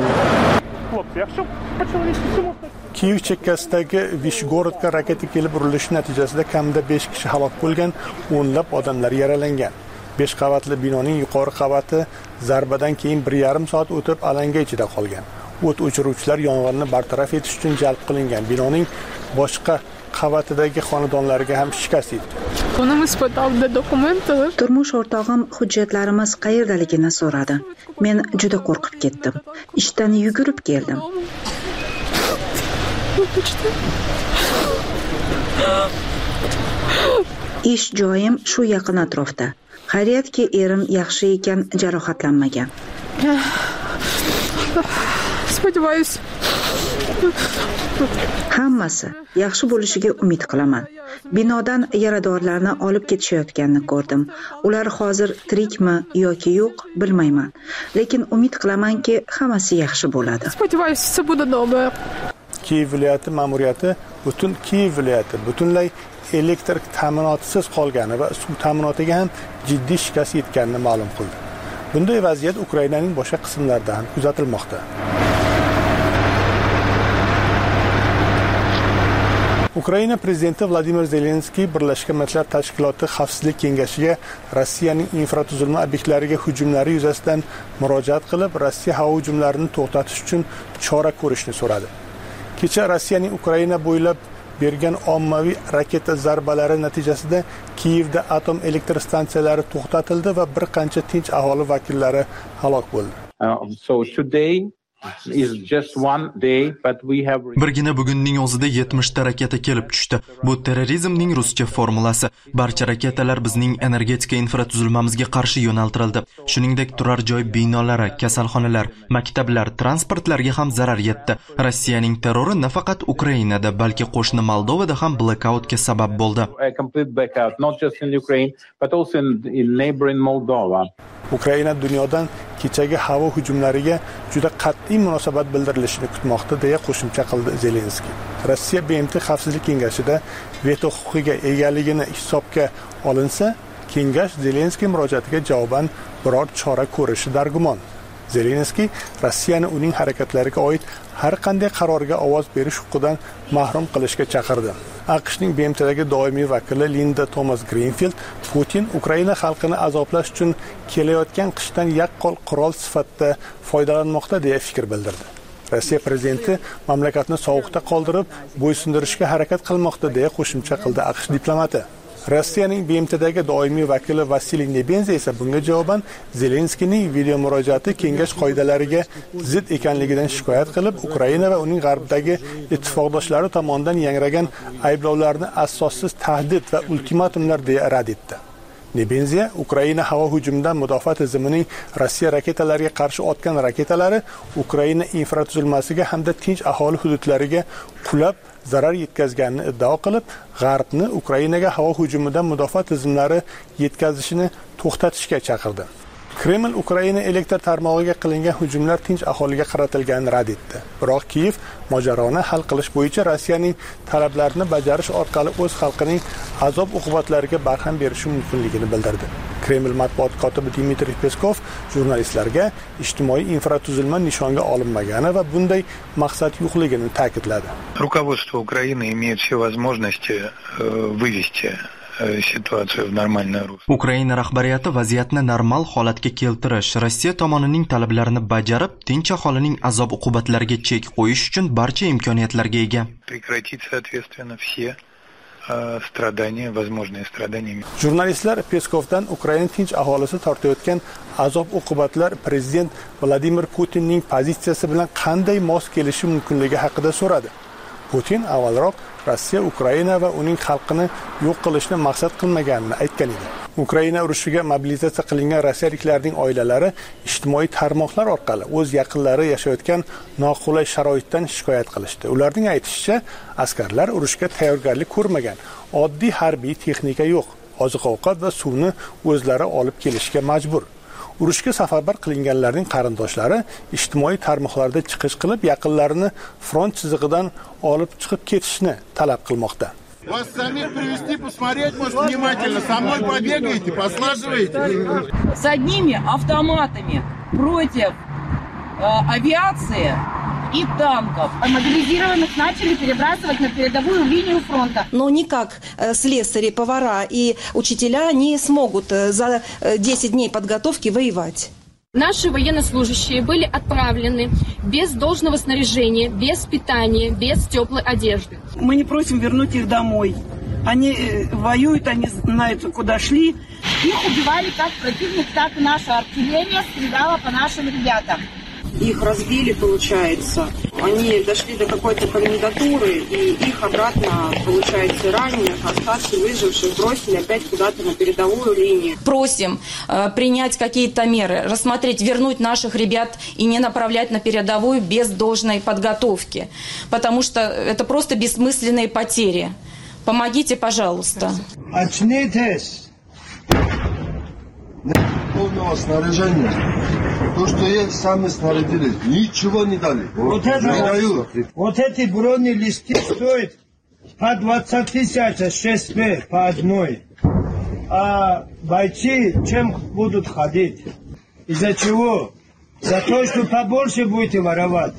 Kiyev chekkasidagi Vishgorodga raketa kelib urilishi natijasida kamida besh kishi halok bo'lgan, o'nlab odamlar yaralangan. besh qavatli binoning yuqori qavati zarbadan keyin bir yarim soat o'tib alanga ichida qolgan. O't o'chiruvchilar yong'inni bartaraf etish uchun jalb qilingan. Binoning boshqa qavatidagi xonadonlarga ham shikast yetdi. Turmush o'rtog'im hujjatlarimiz qayerdaligini so'radi. Men juda qo'rqib ketdim. Ishdan yugurib keldim. Ish joyim shu yaqin atrofda. Xayriyatki, erim yaxshi ekan, jarohatlanmagan. Hammasi yaxshi bo'lishiga umid qilaman. Binodan yaradorlarni olib ketishayotganini ko'rdim. Ular hozir tirikmi yoki yo'q bilmayman, lekin umid qilamanki, hammasi yaxshi bo'ladi. Kiyev viloyati ma'muriyati butun Kiyev viloyati butunlay elektr ta'minotisiz qolgani va suv ta'minotiga ham jiddiy shikast yetganini ma'lum qildi. Bunday vaziyat Ukrainaning boshqa qismlarida ham kuzatilmoqda. Ukraina prezidenti Vladimir Zelenskiy Birlashgan Millatlar Tashkiloti Xavfsizlik kengashiga Rossiyaning infratuzilma obyektlariga hujumlari yuzasidan murojaat qilib, Rossiya havo hujumlarini to'xtatish uchun chora ko'rishni so'radi. Kecha Rossiyaning Ukraina bo'ylab bergan ommaviy raketa zarbalari natijasida Kiyevda atom elektr stansiyalari to'xtatildi va bir qancha tinch aholi vakillari halok bo'ldi. Uh, so today is just one day, but we have... Birgina bugunning o'zida yetmish ta raketa kelib tushdi. Bu terrorizmning ruscha formulasi. Barcha raketalar bizning energetika infratuzilmamizga qarshi yo'naltirildi. Shuningdek, turar joy binolari, kasalxonalar, maktablar, transportlarga ham zarar yetdi. Rossiyaning terrori nafaqat Ukrainada, balki qo'shni Moldovada ham blackoutga sabab bo'ldi. A complete blackout, not just in Ukraine, but also in, in neighboring Moldova. Ukraina dunyodan kechagi havo hujumlariga juda qat'iy munosabat bildirilishini kutmoqda, deya qo'shimcha qildi Zelenskiy. Rossiya B M T Xavfsizlik kengashida veto huquqiga egaligini hisobga olinsa, kengash Zelenskiy murojaatiga javoban biror chora ko'rishi dargumon. Zelenskiy Rossiyani uning harakatlariga oid har qanday qarorga ovoz berish huquqidan mahrum qilishga chaqirdi. AQShning B M Tdagi doimiy vakili Linda Thomas Greenfield Putin Ukraina xalqini azoblash uchun kelayotgan qishdan yaqqol qurol sifatida foydalanmoqda deya fikr bildirdi. Rossiya prezidenti mamlakatni sovuqda qoldirib, bo'ysundirishga harakat qilmoqda deya qo'shimcha qildi AQSh diplomati. Rossiyaning B M Tdagi doimiy vakili Vasiliy Nebenza esa bunga javoban Zelenskiyning video murojaati kengash qoidalariga zid ekanligidan shikoyat qilib, Ukraina va uning g'arbdagi ittifoqdoshlari tomonidan yangragan ayblovlarni asossiz tahdid va ultimatumlar deya rad etdi. Nebenza Ukraina havo hujumidan mudofaa tizimining Rossiya raketalariga qarshi otgan raketalari Ukraina infratuzilmasiga hamda tinch aholi hududlariga qulab zarar yetkazganini iddao qilib, G'arbni Ukrainaga havo hujumidan mudofaa tizimlari yetkazishini to'xtatishga chaqirdi. Kreml Ukraina elektr tarmog'iga qilingan hujumlar tinch aholiga qaratilganini rad etdi. Biroq Kiyev mojaroni hal qilish bo'yicha Rossiyaning talablarini bajarish orqali o'z xalqining azob uqubatlariga barham berishi mumkinligini bildirdi. Kreml matbuot kotibi Dmitriy Peskov jurnalistlarga ijtimoiy infratuzilma nishonga olinmagani va bunday maqsad yo'qligini ta'kidladi. Rukovodство Украины имеет все возможности вывести situasiya normalniy ruh. Ukraina rahbariyati vaziyatni normal holatga keltirish, Rossiya tomonining talablarini bajarib, tinch aholining azob uqubatlariga chek qo'yish uchun barcha imkoniyatlarga ega. Прекратить соответственно все stradaniya, возможные stradaniya. Jurnalistlar Peskovdan Ukraina tinch aholisi tortayotgan azob uqubatlar prezident Vladimir Putinning pozitsiyasi bilan qanday mos kelishi mumkinligi haqida so'radi. Putin avvalroq Rossiya Ukraina va uning xalqini yo'q qilishni maqsad qilmaganini aytgan edi. Ukraina urushiga mobilizatsiya qilingan rossiyaliklarning oilalari ijtimoiy tarmoqlar orqali o'z yaqinlari yashayotgan noqulay sharoitdan shikoyat qilishdi. Ularning aytishicha, askarlar urushga tayyorgarlik ko'rmagan, oddiy harbiy texnika yo'q, oziq-ovqat va suvni o'zlari olib kelishga majbur. Urushga safarbar qilinganlarning qarindoshlari ijtimoiy tarmoqlarda chiqish qilib, yaqinlarini front chizig'idan olib chiqib ketishni talab qilmoqda. Вас самих привести, посмотреть, может, внимательно. Со мной побегаете, послаживаете. С одними автоматами против э, авиации и танков. Мобилизированных начали перебрасывать на передовую линию фронта. Но никак слесари, повара и учителя не смогут за десять дней подготовки воевать. Наши военнослужащие были отправлены без должного снаряжения, без питания, без теплой одежды. Мы не просим вернуть их домой. Они воюют, они знают, куда шли. Их убивали как противник, так и наша артиллерия стреляла по нашим ребятам. Их разбили, получается. Они дошли до какой-то комендатуры, и их обратно, получается, раненых, остатки выживших бросили опять куда-то на передовую линию. Просим э, принять какие-то меры, рассмотреть, вернуть наших ребят и не направлять на передовую без должной подготовки, потому что это просто бессмысленные потери. Помогите, пожалуйста. Очнитесь! полного снаряжения. То, что есть, сами снарядили. Ничего не дали. Вот, это, не дают. Вот эти бронелисты стоят по двадцать тысяч, шесть бэ по одной. А бойцы чем будут ходить? Из-за чего? За то, что побольше будете воровать.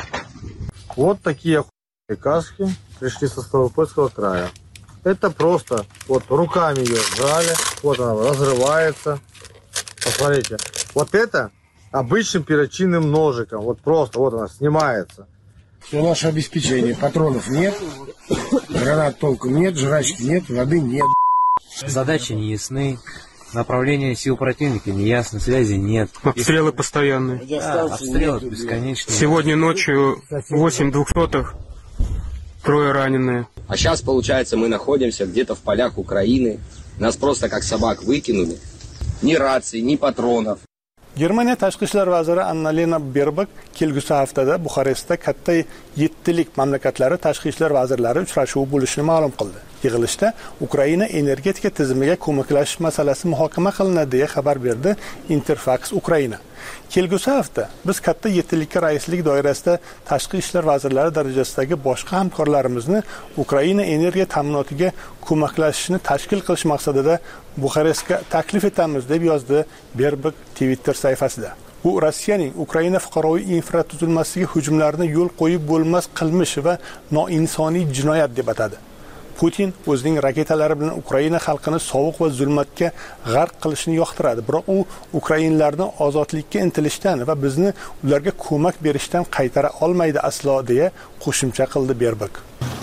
Вот такие охуенные каски пришли со Ставропольского края. Это просто, вот руками ее сжали, вот она разрывается. Посмотрите, вот это обычным перочинным ножиком, вот просто, вот она снимается. Все наше обеспечение, патронов нет, гранат толком нет, жрачки нет, воды нет. Задачи не ясны, направление сил противника не ясно, связи нет. Обстрелы постоянные. Да, обстрелы бесконечные. Сегодня ночью восемь двухсотых, трое раненые. А сейчас, получается, мы находимся где-то в полях Украины. Нас просто как собак выкинули. Ни рации, ни патронов. Germaniya tashqi ishlar vaziri Annalena Baerbock kelgusi haftada Buxarestda katta yettilik mamlakatlari tashqi ishlar vazirlari uchrashuvi bo'lishini ma'lum qildi. Yig'ilishda Ukraina energetika tizimiga ko'maklashish masalasi muhokama qilinadi deya xabar berdi Interfax Ukraina. Kelgusi hafta biz katta yettilikka raislik doirasida tashqi ishlar vazirlari darajasidagi boshqa hamkorlarimizni Ukraina energiya ta'minotiga ko'maklashishni tashkil qilish maqsadida Buxarestga taklif etamiz deb yozdi Baerbock Twitter sahifasida. U Rossiyaning Ukraina fuqaroviy infratuzilmasiga hujumlarni yo'l qo'yib bo'lmas qilmish va noinsoniy jinoyat deb atadi. Putin o'zining raketalari bilan Ukraina xalqini sovuq va zulmatga g'arq qilishni yoqtiradi, biroq u ukrainlarni ozodlikka intilishdan va bizni ularga ko'mak berishdan qaytara olmaydi aslo deya qo'shimcha qildi Baerbock.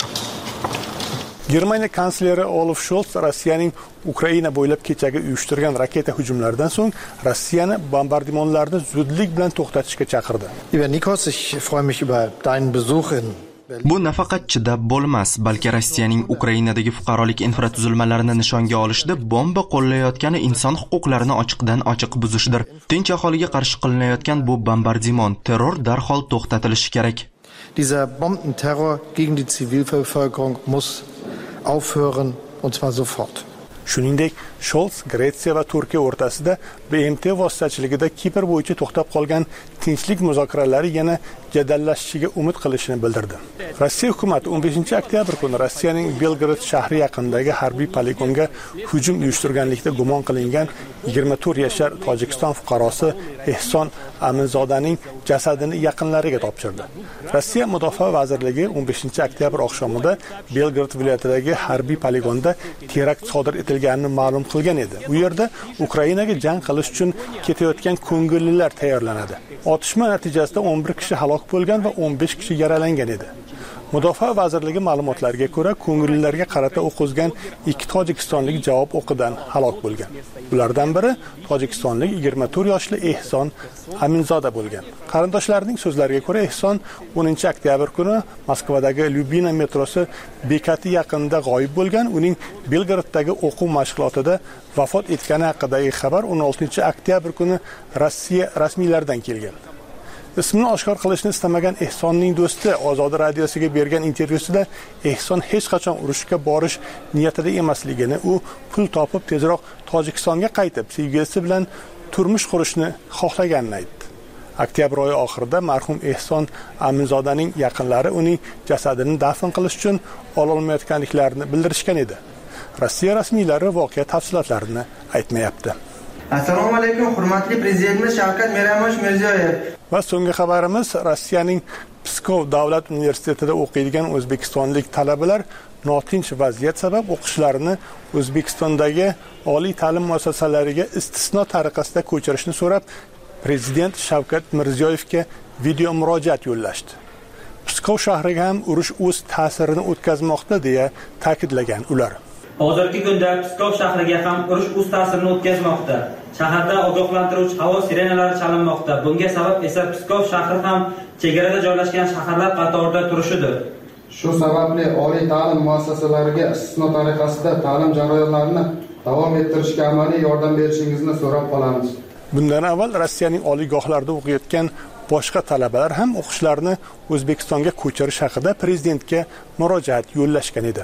Germaniya kansleri Olaf Scholz Rossiyaning Ukraina bo'ylab kechagi uyushtirgan raketa hujumlaridan so'ng Rossiyani bombardimonlarni zudlik bilan to'xtatishga chaqirdi. Lieber Nikos, ich freue mich über deinen Besuch in Bu nafaqat chidab bo'lmas, balki Rossiyaning Ukrainadagi fuqarolik infratuzilmalarini nishonga olishda bomba qo'llayotgani inson huquqlarini ochiqdan-ochiq buzishdir. Tinch aholiga qarshi qilinayotgan bu bombardimon, terror darhol to'xtatilishi kerak. Dieser Bombenterror gegen die Zivilbevölkerung muss aufhören, und zwar sofort. Shuningdek, Scholz Gretsiya va Turkiya o'rtasida B M T vositachiligida Kipr bo'yicha to'xtab qolgan tinchlik muzokaralari yana jadallashishiga umid qilishini bildirdi. Rossiya hukumati o'n beshinchi oktyabr kuni Rossiyaning Belgrad shahri yaqinidagi harbiy poligonga hujum uyushtirganlikda gumon qilingan yigirma to'rt yashar Tojikiston fuqarosi Ehson Aminzodaning jasadini yaqinlariga topshirdi. Rossiya Mudofaa vazirligi o'n beshinchi oktyabr oqshomida Belgrad viloyatidagi harbiy poligonda terakt sodir etilganini ma'lum qilgan edi. U yerda Ukrainaga jang qilish uchun ketayotgan ko'ngillilar tayyorlanadi. Otishma natijasida o'n bir kishi halok bo'lgan va o'n besh kishi yaralangan edi. Mudofaa vazirligi ma'lumotlariga ko'ra, ko'ngillilarga qarata o'q uzgan ikki tojikistonlik javob o'qidan halok bo'lgan. Ulardan biri tojikistonlik yigirma to'rt yoshli Ehson Aminzoda bo'lgan. Qarindoshlarining so'zlariga ko'ra, Ehson o'ninchi oktyabr kuni Moskvadagi Lyubina metrosi bekati yaqinida g'oyib bo'lgan. Uning Belgraddagi o'quv mashg'ulotida vafot etgani haqidagi xabar o'n oltinchi oktyabr kuni Rossiya rasmiylaridan kelgan. Ismini oshkor qilishni istamagan Ehsonning do'sti Ozoda radiosiga bergan intervyusida Ehson hech qachon urushga borish niyatida emasligini, u pul topib tezroq Tojikistonga qaytib, sevgilisi bilan turmush qurishni xohlaganini aytdi. Oktyabr oyi oxirida marhum Ehson Aminzodaning yaqinlari uning jasadini dafn qilish uchun ololmayotganliklarini bildirishgan edi. Rossiya rasmiylari voqea tafsilotlarini aytmayapti. Assalomu alaykum, hurmatli prezidentimiz Shavkat Mirziyoyev. Va so'nggi xabarimiz, Rossiyaning Pskov davlat universitetida o'qiydigan o'zbekistonlik talabalar notinch vaziyat sabab o'qishlarini O'zbekistondagi oliy ta'lim muassasalariga istisno tariqasida ko'chirishni so'rab, prezident Shavkat Mirziyoyevga video murojaat yo'llashdi. Pskov shahriga ham urush o'z ta'sirini o'tkazmoqda deya ta'kidlagan ular. Hozirgi kunda Pskov shahriga ham urush o'z ta'sirini o'tkazmoqda. Shaharda ogohlantiruvchi havo sirenalari chalinmoqda. Bunga sabab esa Pskov shahri ham chegarada joylashgan shaharlar qatorida turishidir. Shu sababli oliy ta'lim muassasalariga istisno tariqasida ta'lim jarayonlarini davom ettirishga amaliy yordam berishingizni so'rab qolamiz. Bundan avval Rossiyaning oliygohlarida o'qiyotgan boshqa talabalar ham o'qishlarini O'zbekistonga ko'chirish haqida prezidentga murojaat yo'llashgan edi.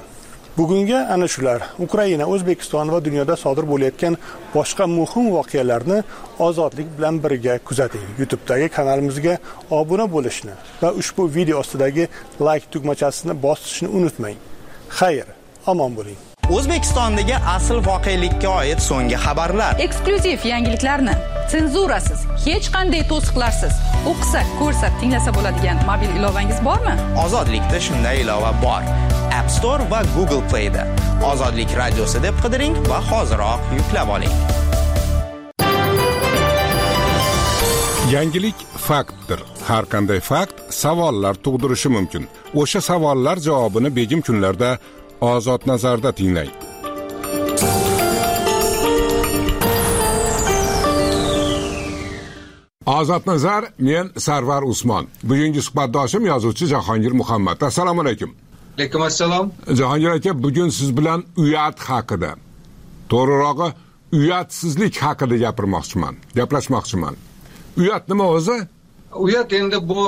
Bugungi ana shular Ukraina, O'zbekiston va dunyoda sodir bo'layotgan boshqa muhim voqealarni ozodlik bilan birga kuzating. YouTube'dagi kanalimizga obuna bo'lishni va ushbu video ostidagi like tugmachasini bosishni unutmang. Xayr, omon bo'ling. O'zbekistondagi asl voqelikka oid so'nggi xabarlar. Eksklyuziv yangiliklarni senzurasiz, hech qanday to'siqlarsiz o'qisa, ko'rsa, tinglasa bo'ladigan mobil ilovangiz bormi? Ozodlikda shunday ilova bor. App Store va Google Play'da. Ozodlik radiosi deb qidiring va hoziroq yuklab oling. Yangilik faktdir. Har qanday fakt savollar tug'dirishi mumkin. O'sha savollar javobini begim kunlarda Ozod nazarda tinglang. Ozod nazar, men Sarvar Usmon. Bugungi suhbatdoshim yozuvchi Jahongir Muhammad. Assalomu alaykum. Alaykum assalom. Jahongir aka, bugun siz bilan uyat haqida, to'g'rirog'i uyatsizlik haqida gapirmoqchiman, gaplashmoqchiman. Uyat nima o'zi? Uyat endi bu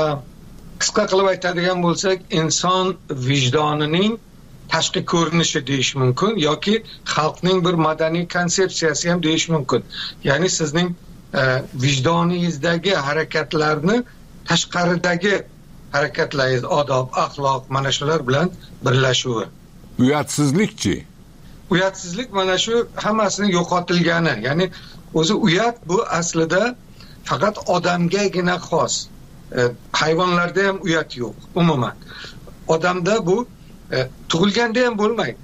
qisqa qilib aytadigan bo'lsak, inson vijdonining tashqi ko'rinishi deyish mumkin yoki xalqning bir madaniy konsepsiyasi ham deyish mumkin. Ya'ni sizning e, vijdoningizdagi harakatlarni tashqaridagi harakatlaringiz, odob, axloq mana shular bilan birlashuvi. Uyatsizlikchi? Uyatsizlik mana shu hammasining yo'qotilgani. Ya'ni o'zi uyat bu aslida faqat odamgagina xos. E, hayvonlarda ham uyat yo'q umuman. Odamda bu E, tug'ilganda ham bo'lmaydi.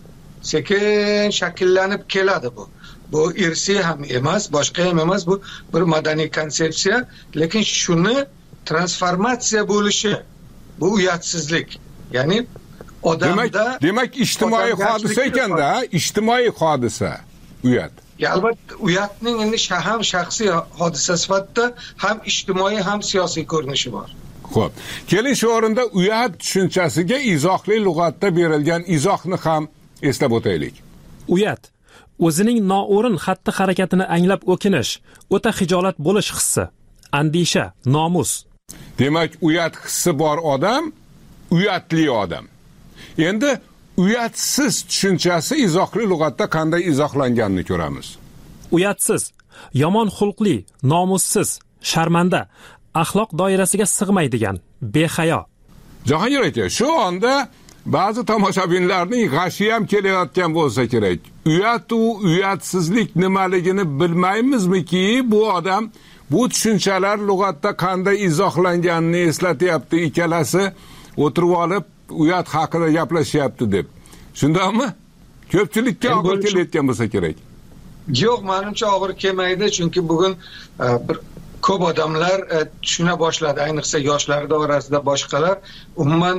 Sekin shakllanib keladi bu. Bu irsiy ham emas, boshqa ham emas, bu bir madaniy konsepsiya, lekin shuni transformatsiya bo'lishi bu uyatsizlik. Ya'ni odamda demak, demak ijtimoiy hodisa ekanda, ijtimoiy hodisa uyat. Ya albatta uyatning endi ham shaxsiy hodisa sifatida ham ijtimoiy ham siyosiy ko'rinishi bor. Xo'p, keling shu o'rinda uyat tushunchasiga izohli lug'atda berilgan izohni ham eslab o'taylik. Uyat o'zining noo'rin xatti-harakatini anglab o'kinish, o'ta xijolat bo'lish hissi, andisha, nomus. Demak, uyat hissi bor odam uyatli odam. Endi uyatsiz tushunchasi izohli lug'atda qanday izohlanganini ko'ramiz. Uyatsiz, yomon xulqli, nomussiz, sharmanda, axloq doirasiga sig'maydigan, behayo. Jahongir aka, shu onda ba'zi tomoshabinlarning g'ashi ham kelayotgan bo'lsa kerak. Uyat u uyatsizlik nimaligini bilmaymizmiki, bu odam bu tushunchalar lug'atda qanday izohlanganini eslatyapti, ikkalasi o'tirib olib uyat haqida gaplashyapti deb. Shundaqmi? Ko'pchilikka og'ir kelayotgan bo'lsa kerak. Yo'q, menimcha og'ir kelmaydi, chunki bugun bir ko'p odamlar tushuna boshladi, ayniqsa yoshlarda orasida boshqalar umuman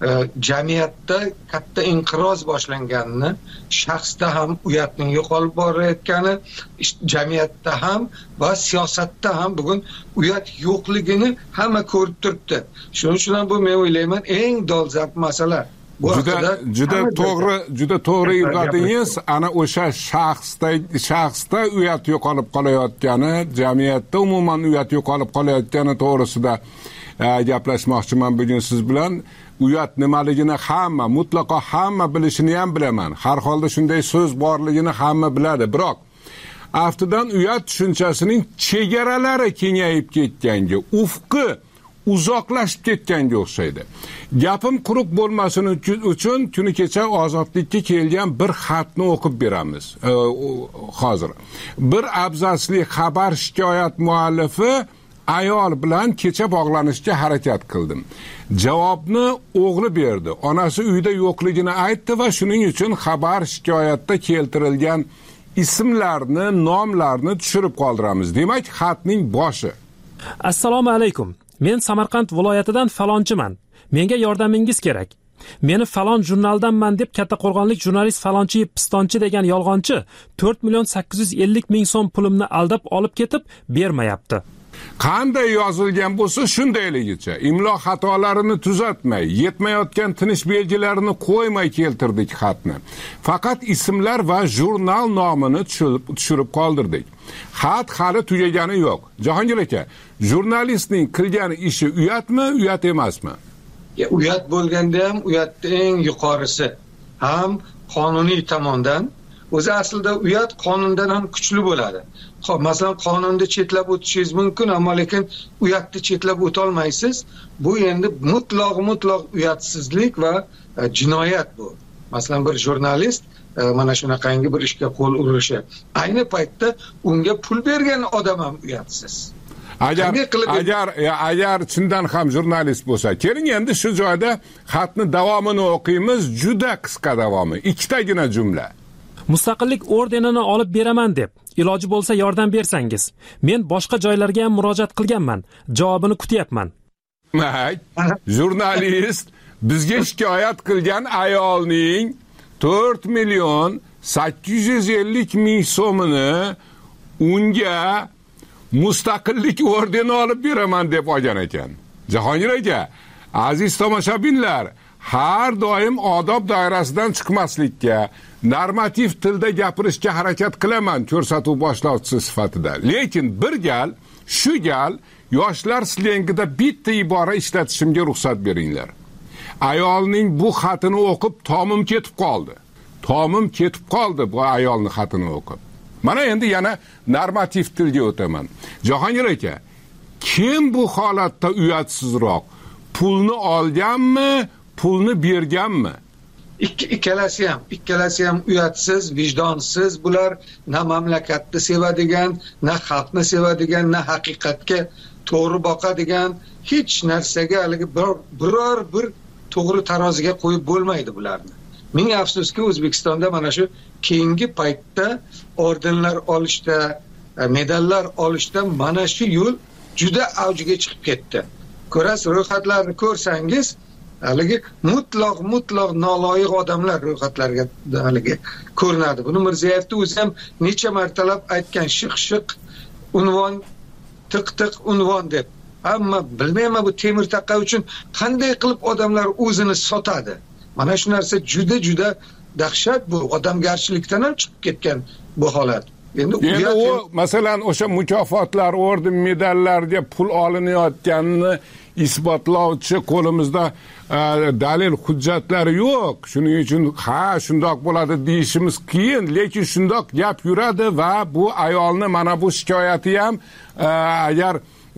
jamiyatda katta inqiroz boshlanganini, shaxsda ham uyatning yo'qolib borayotgani, jamiyatda ham va siyosatda ham bugun uyat yo'qligini hamma ko'rib turibdi. Shuning uchun ham bu men o'ylayman eng dolzarb masala. Juda juda to'g'ri, juda to'g'ri irg'adingiz. Ana o'sha shaxsda shaxsda uyat yo'qolib qolayotgani, jamiyatda umuman uyat yo'qolib qolayotgani to'g'risida gaplashmoqchiman bugun siz bilan. Uyat nimaligini hamma, mutlaqo hamma bilishini ham bilaman. Har holda shunday so'z borligini hamma biladi, biroq aftidan uyat tushunchasining chegaralari kengayib ketganga, ufqi uzoqlashib ketganga o'xshaydi. Gapim quruq bo'lmasin uchun kuni kecha Ozodlikka kelgan bir xatni o'qib beramiz. E, hozir bir abzasli xabar shikoyat muallifi ayol bilan kecha bog'lanishga harakat qildim. Javobni o'g'li berdi. Onasi uyda yo'qligini aytdi va shuning uchun xabar shikoyatda keltirilgan ismlarni, nomlarni tushirib qoldiramiz. Demak, xatning boshi. Assalomu alaykum. Men Samarqand viloyatidan falonchiman. Menga yordamingiz kerak. Meni falon jurnaldanman deb Kattaqo'rg'onlik jurnalist falonchi pistonchi degan yolg'onchi to'rt million sakkiz yuz ellik ming so'm pulimni aldab olib ketib bermayapti. Qanday yozilgan bo'lsa shundayligicha, imlo xatolarini tuzatmay, yetmayotgan tinish belgilarini qo'ymay keltirdik xatni. Faqat ismlar va jurnal nomini tushirib qoldirdik. Xat hali tugagani yo'q. Jahongir aka, jurnalistning qilgan ishi uyatmi, uyat emasmi? Ya, uyat bo'lganda ham uyatning eng yuqorisi. ham qonuniy tomondan. O'zi aslida uyat qonundan ham kuchli bo'ladi. Masalan, qonunni chetlab o'tishingiz mumkin, ammo lekin uyatni chetlab o'tolmaysiz. Bu endi mutlaq mutlaq uyatsizlik va jinoyat bu. Masalan, bir jurnalist mana shunaqangi bir ishga qo'l urishi. Ayni paytda unga pul bergan odam ham uyatsiz. Agar agar agar chindan ham jurnalist bo'lsa, keling endi shu joyda xatni davomini o'qiymiz, juda qisqa davomi, ikkitagina jumla. Mustaqillik ordenini olib beraman deb, iloji bo'lsa yordam bersangiz. Men boshqa joylarga ham murojaat qilganman. Javobini kutyapman. Mayt, jurnalist bizga shikoyat qilgan ayolning to'rt million sakkiz yuz ellik ming so'mini unga mustaqillik ordeni olib beraman deb olgan ekan. Jahongir aka, aziz tomoshabinlar, har doim odob doirasidan chiqmaslikka, normativ tilda gapirishga harakat qilaman ko'rsatuv boshlovchisi sifatida. Lekin bir gal, shu gal yoshlar slengida bitta ibora ishlatishimga ruxsat beringlar. Ayolning bu xatini o'qib tomim ketib qoldi. Tomim ketib qoldi bu ayolning xatini o'qib. Mana endi yana normativ tilga o'taman. Jahongir aka, kim bu holatda uyatsizroq? Pulni olganmi, pulni berganmi? Ikki ikkalasi ham, ikkalasi ham uyatsiz, vijdonsiz. Bular na mamlakatni sevadigan, na xalqni sevadigan, na haqiqatga to'g'ri boqadigan, hech narsaga haligi biror bir to'g'ri taroziga qo'yib bo'lmaydi bularni. Ming afsuski, O'zbekistonda mana shu keyingi paytda ordenlar olishda, medallar olishda mana shu yo'l juda avjiga chiqib ketdi. Ko'rasiz, ro'yxatlarni ko'rsangiz, haligi mutlaq mutlaq noloyiq odamlar ro'yxatlarga haligi ko'rinadi. Buni Mirzayevning o'zi ham necha martalab aytgan, shiq-shiq unvon, tiq-tiq unvon deb. Ammo bilmayman, bu temir taqa uchun qanday qilib odamlar o'zini sotadi. Mana shu narsa juda juda dahshat, bu odamgarchilikdan ham chiqib ketgan bu holat. Endi Endi u masalan o'sha mukofotlar, orden, medallarga pul olinayotganini isbotlovchi qo'limizda dalil hujjatlari yo'q. Shuning uchun ha, shundoq bo'ladi deyishimiz qiyin, lekin shundoq gap yuradi va bu ayolni mana bu shikoyati ham agar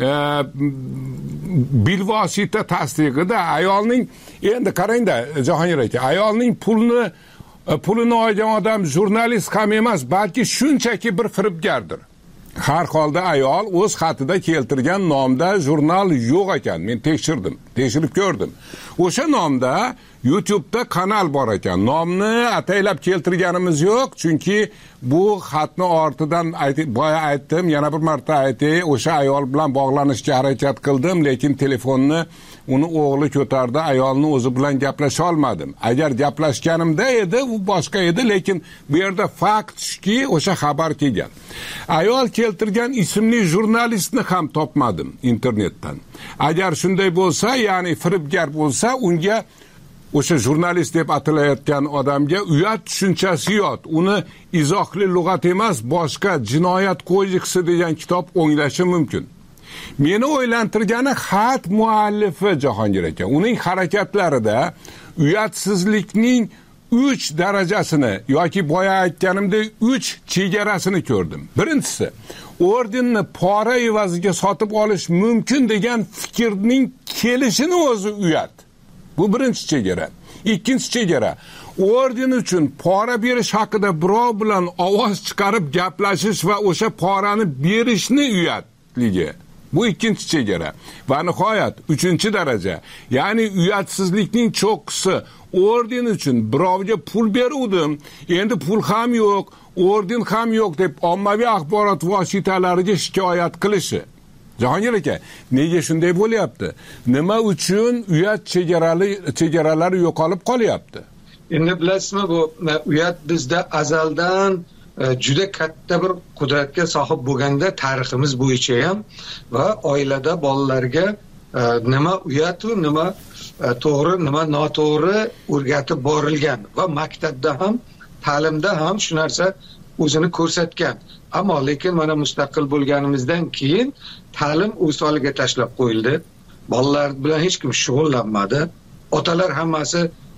bilvosita tasdig'ida ayolning, endi qarangda Jahongir aka, ayolning pulni pulini olgan odam jurnalist ham emas, balki shunchaki bir firibgardir. Har holda ayol o'z xatida keltirgan nomda jurnal yo'q ekan. Men tekshirdim, tekshirib ko'rdim. O'sha nomda YouTube'da kanal bor ekan. Nomni ataylab keltirganimiz yo'q, chunki bu xatni ortidan boya aytdim, yana bir marta aytay, o'sha ayol bilan bog'lanishga harakat qildim, lekin telefonni uni o'g'li ko'tardi, ayolni o'zi bilan gaplasha olmadim. Agar gaplashganimda edi, u boshqa edi, lekin bu yerda fakt shuki, o'sha xabar kelgan. Ayol keltirgan ismli jurnalistni ham topmadim internetdan. Agar shunday bo'lsa, ya'ni firibgar bo'lsa, unga o'sha jurnalist deb atalayotgan odamga uyat tushunchasi yot. Uni izohli lug'at emas, boshqa Jinoyat kodeksi degan kitob o'nglashi mumkin. Meni o'ylantirgani xat muallifi Jahongir aka. Uning harakatlarida uyatsizlikning uch darajasini yoki boya aytganimdek uch chegarasini ko'rdim. Birinchisi, ordenni pora evaziga sotib olish mumkin degan fikrning kelishini o'zi uyat. Bu birinchi chegara. Ikkinchi chegara, orden uchun pora berish haqida birov bilan ovoz chiqarib gaplashish va o'sha porani berishni uyatligi. Bu ikkinchi chegara. Va nihoyat uchinchi daraja, ya'ni uyatsizlikning cho'qqisi, orden uchun birovga pul beruvdim, endi pul ham yo'q, orden ham yo'q deb ommaviy axborot vositalariga shikoyat qilishi. Jahongir aka, nega shunday bo'lyapti? Nima uchun uyat chegarali chegaralari yo'qolib qolyapti? Endi bilasizmi, bu uyat bizda azaldan juda katta bir qudratga sohib bo'lganda tariximiz bo'yicha ham va oilada bolalarga nima uyat va nima to'g'ri, nima noto'g'ri o'rgatib borilgan va maktabda ham, ta'limda ham shu narsa o'zini ko'rsatgan. Ammo lekin mana mustaqil bo'lganimizdan keyin ta'lim o'z holiga tashlab qo'yildi. Bolalar bilan hech kim shug'ullanmadi. Otalar hammasi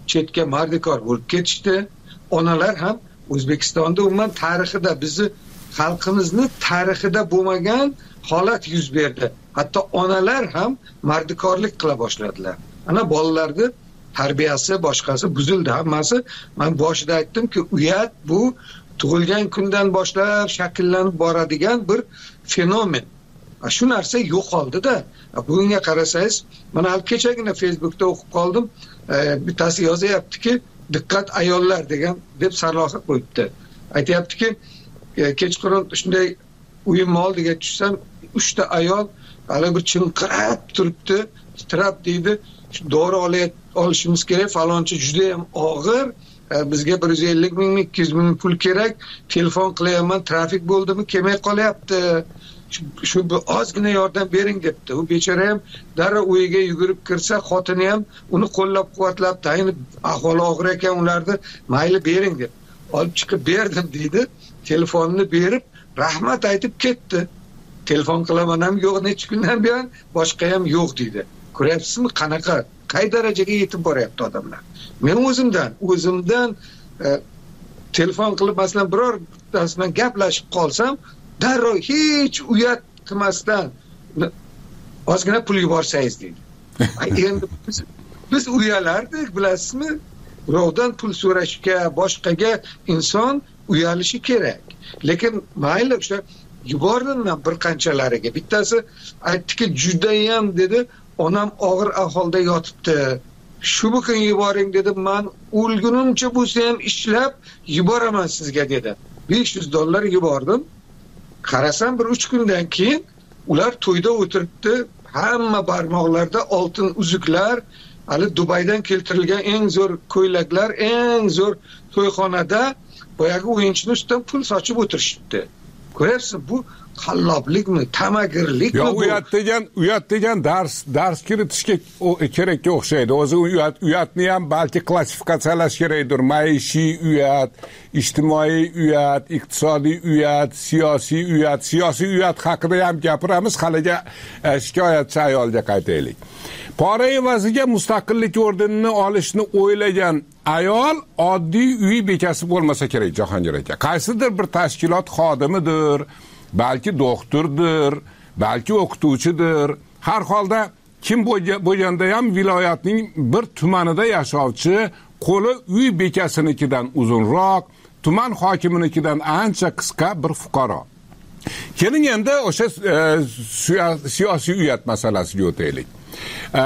chetga mardikor bo'lib ketishdi. Onalar ham O'zbekistonda umuman tarixida, bizni xalqimizni tarixida bo'lmagan holat yuz berdi. Hatto onalar ham mardikorlik qila boshladilar. Ana bolalarni tarbiyasi, boshqasi buzildi hammasi. Men boshida aytdimki, uyat bu tug'ilgan kundan boshlab shakllanib boradigan bir fenomen. Shu narsa yo'qoldi-da. Bugunga qarasangiz, mana hal kechagina Facebookda o'qib qoldim. Bittasi yozyaptiki, diqqat ayollar degan deb sarlavha qo'yibdi. Aytayaptiki, kechqurun shunday uyim oldiga tushsam, uchta ayol hali bir chinqirab turibdi, titrab deydi, dori olishimiz kerak, falonchi juda ham og'ir, bizga bir yuz ellik ming, ikki yuz ming pul kerak, telefon qilyapman, trafik bo'ldimi, kelmay qolyapti. Shu bir ozgina yordam bering debdi. U bechora ham darrov uyiga yugurib kirsa, xotini ham uni qo'llab-quvvatlab, tayini ahvoli og'ir ekan ularni, mayli bering deb. Olib chiqib berdim deydi. Telefonni berib, rahmat aytib ketdi. Telefon qilaman ham yo'q, necha kundan buyon boshqa ham yo'q deydi. Ko'ryapsizmi qanaqa, qay darajaga yetib boryapti odamlar. Men o'zimdan, o'zimdan e, telefon qilib masalan biror bittasi bilan gaplashib qolsam, darrov hech uyat qilmasdan ozgina pul yuborsangiz deydi. Endi biz, biz uyalardik, bilasizmi? Birovdan pul so'rashga, boshqaga inson uyalishi kerak. Lekin mayli o'sha yubordim men bir qanchalariga. Bittasi aytdiki, judayam dedi, onam og'ir ahvolda yotibdi. Shu kun yuboring dedi, men o'lgunimcha bo'lsa ham ishlab yuboraman sizga dedi. besh yuz dollar yubordim. Qarasam bir uch kundan keyin ular to'yda o'tiribdi, hamma barmoqlarda oltin uzuklar, hali Dubaydan keltirilgan eng zo'r ko'ylaklar, eng zo'r to'yxonada boyagi o'yinchini ustidan pul sochib o'tirishibdi. Ko'ryapsiz, bu qalloblikmi, tamagirlikmi? Yo, uyat degan, uyat degan dars dars kiritishga kerakga o'xshaydi. O'zi uyat, uyatni ham balki klassifikatsiyalash kerakdir. Maishiy uyat, ijtimoiy uyat, iqtisodiy uyat, siyosiy uyat. Siyosiy uyat haqida ham gapiramiz. Haliga shikoyatchi ayolga qaytaylik. Pora evaziga mustaqillik ordenini olishni o'ylagan ayol oddiy uy bekasi bo'lmasa kerak, Jahongir aka. Qaysidir bir tashkilot xodimidir, balki doktordir, balki o'qituvchidir. Har holda kim bo'lganda ham viloyatning bir tumanida yashovchi, qo'li uy bekasinikidan uzunroq, tuman hokiminikidan ancha qisqa bir fuqaro. Keling endi o'sha e, siyosiy uyat masalasiga o'taylik. E,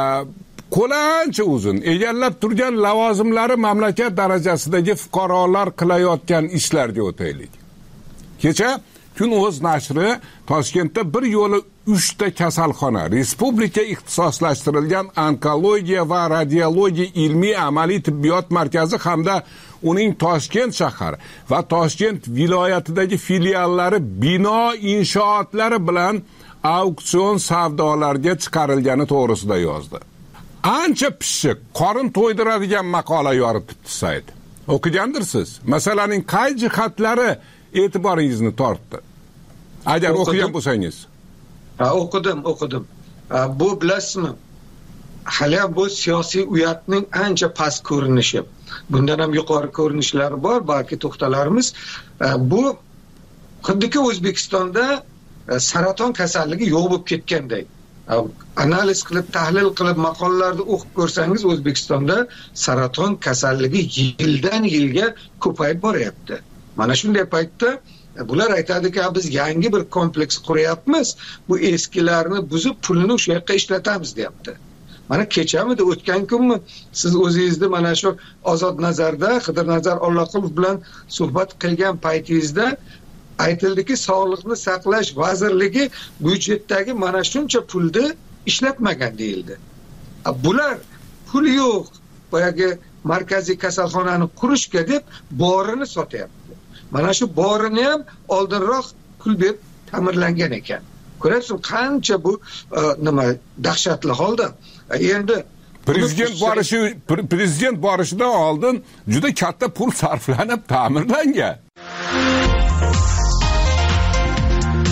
qo'lancha uzun, egallab turgan lavozimlari mamlakat darajasidagi fuqarolar qilayotgan ishlarga o'taylik. Kecha Kun o'z nashri Toshkentda bir yo'li uchta kasalxona, respublika ixtisoslashtirilgan onkologiya va radiologiya ilmiy amaliy tibbiyot markazi hamda uning Toshkent shahar va Toshkent viloyatidagi filiallari bino inshootlari bilan auksion savdolarga chiqarilgani to'g'risida yozdi. Ancha pishiq, qorin to'ydiradigan maqola yoritibdi sayt. O'qigandirsiz? Masalaning qay jihatlari e'tiboringizni tortdi? Agar o'qigan bo'lsangiz. Ha, o'qidim, o'qidim. Bu bilasizmi? Hali bu siyosiy uyatning ancha past ko'rinishi. Bundan ham yuqori ko'rinishlari bor, balki to'xtalarmiz. Bu xuddiki O'zbekistonda saraton kasalligi yo'q bo'lib ketganday. Analiz qilib, tahlil qilib, maqolalarni o'qib ko'rsangiz, O'zbekistonda saraton kasalligi yildan yilga ko'payib boryapti. Mana shunday paytda bular aytadiki, biz yangi bir kompleks quryapmiz, bu eskilarni buzib pulni o'sha yoqqa ishlatamiz deyapti. Mana kechamidi, o'tgan kunmi siz o'zingizni mana shu Ozod Nazarda Qidir Nazar Alloqulov bilan suhbat qilgan paytingizda aytildiki, Sog'liqni saqlash vazirligi byudjetdagi mana shuncha pulni ishlatmagan deyildi. Bular pul yo'q, boyagi markaziy kasalxonani qurishga deb borini sotyapti. Mana shu borini ham oldinroq pul berib ta'mirlangan ekan. Ko'ryapsiz, qancha bu nima dahshatli holda. Endi prezident borishi prezident borishidan oldin juda katta pul sarflanib ta'mirlangan.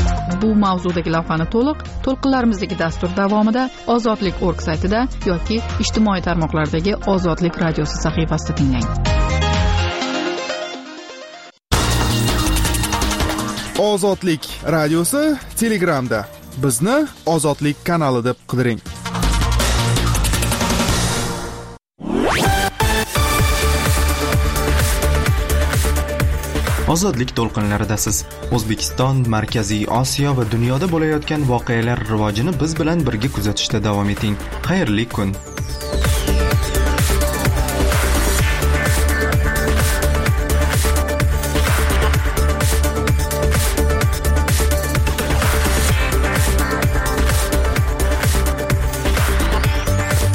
bu mavzudagi lavhani to'liq to'lqinlarimizdagi dastur davomida ozodlik org saytida yoki ijtimoiy tarmoqlardagi ozodlik radiosi sahifasida tinglang. Ozodlik radiosi Telegramda. Bizni Ozodlik kanali deb qidiring. Ozodlik to'lqinlaridasiz. O'zbekiston, Markaziy Osiyo va dunyoda bo'layotgan voqealar rivojini biz bilan birga kuzatishda davom eting. Xayrli kun.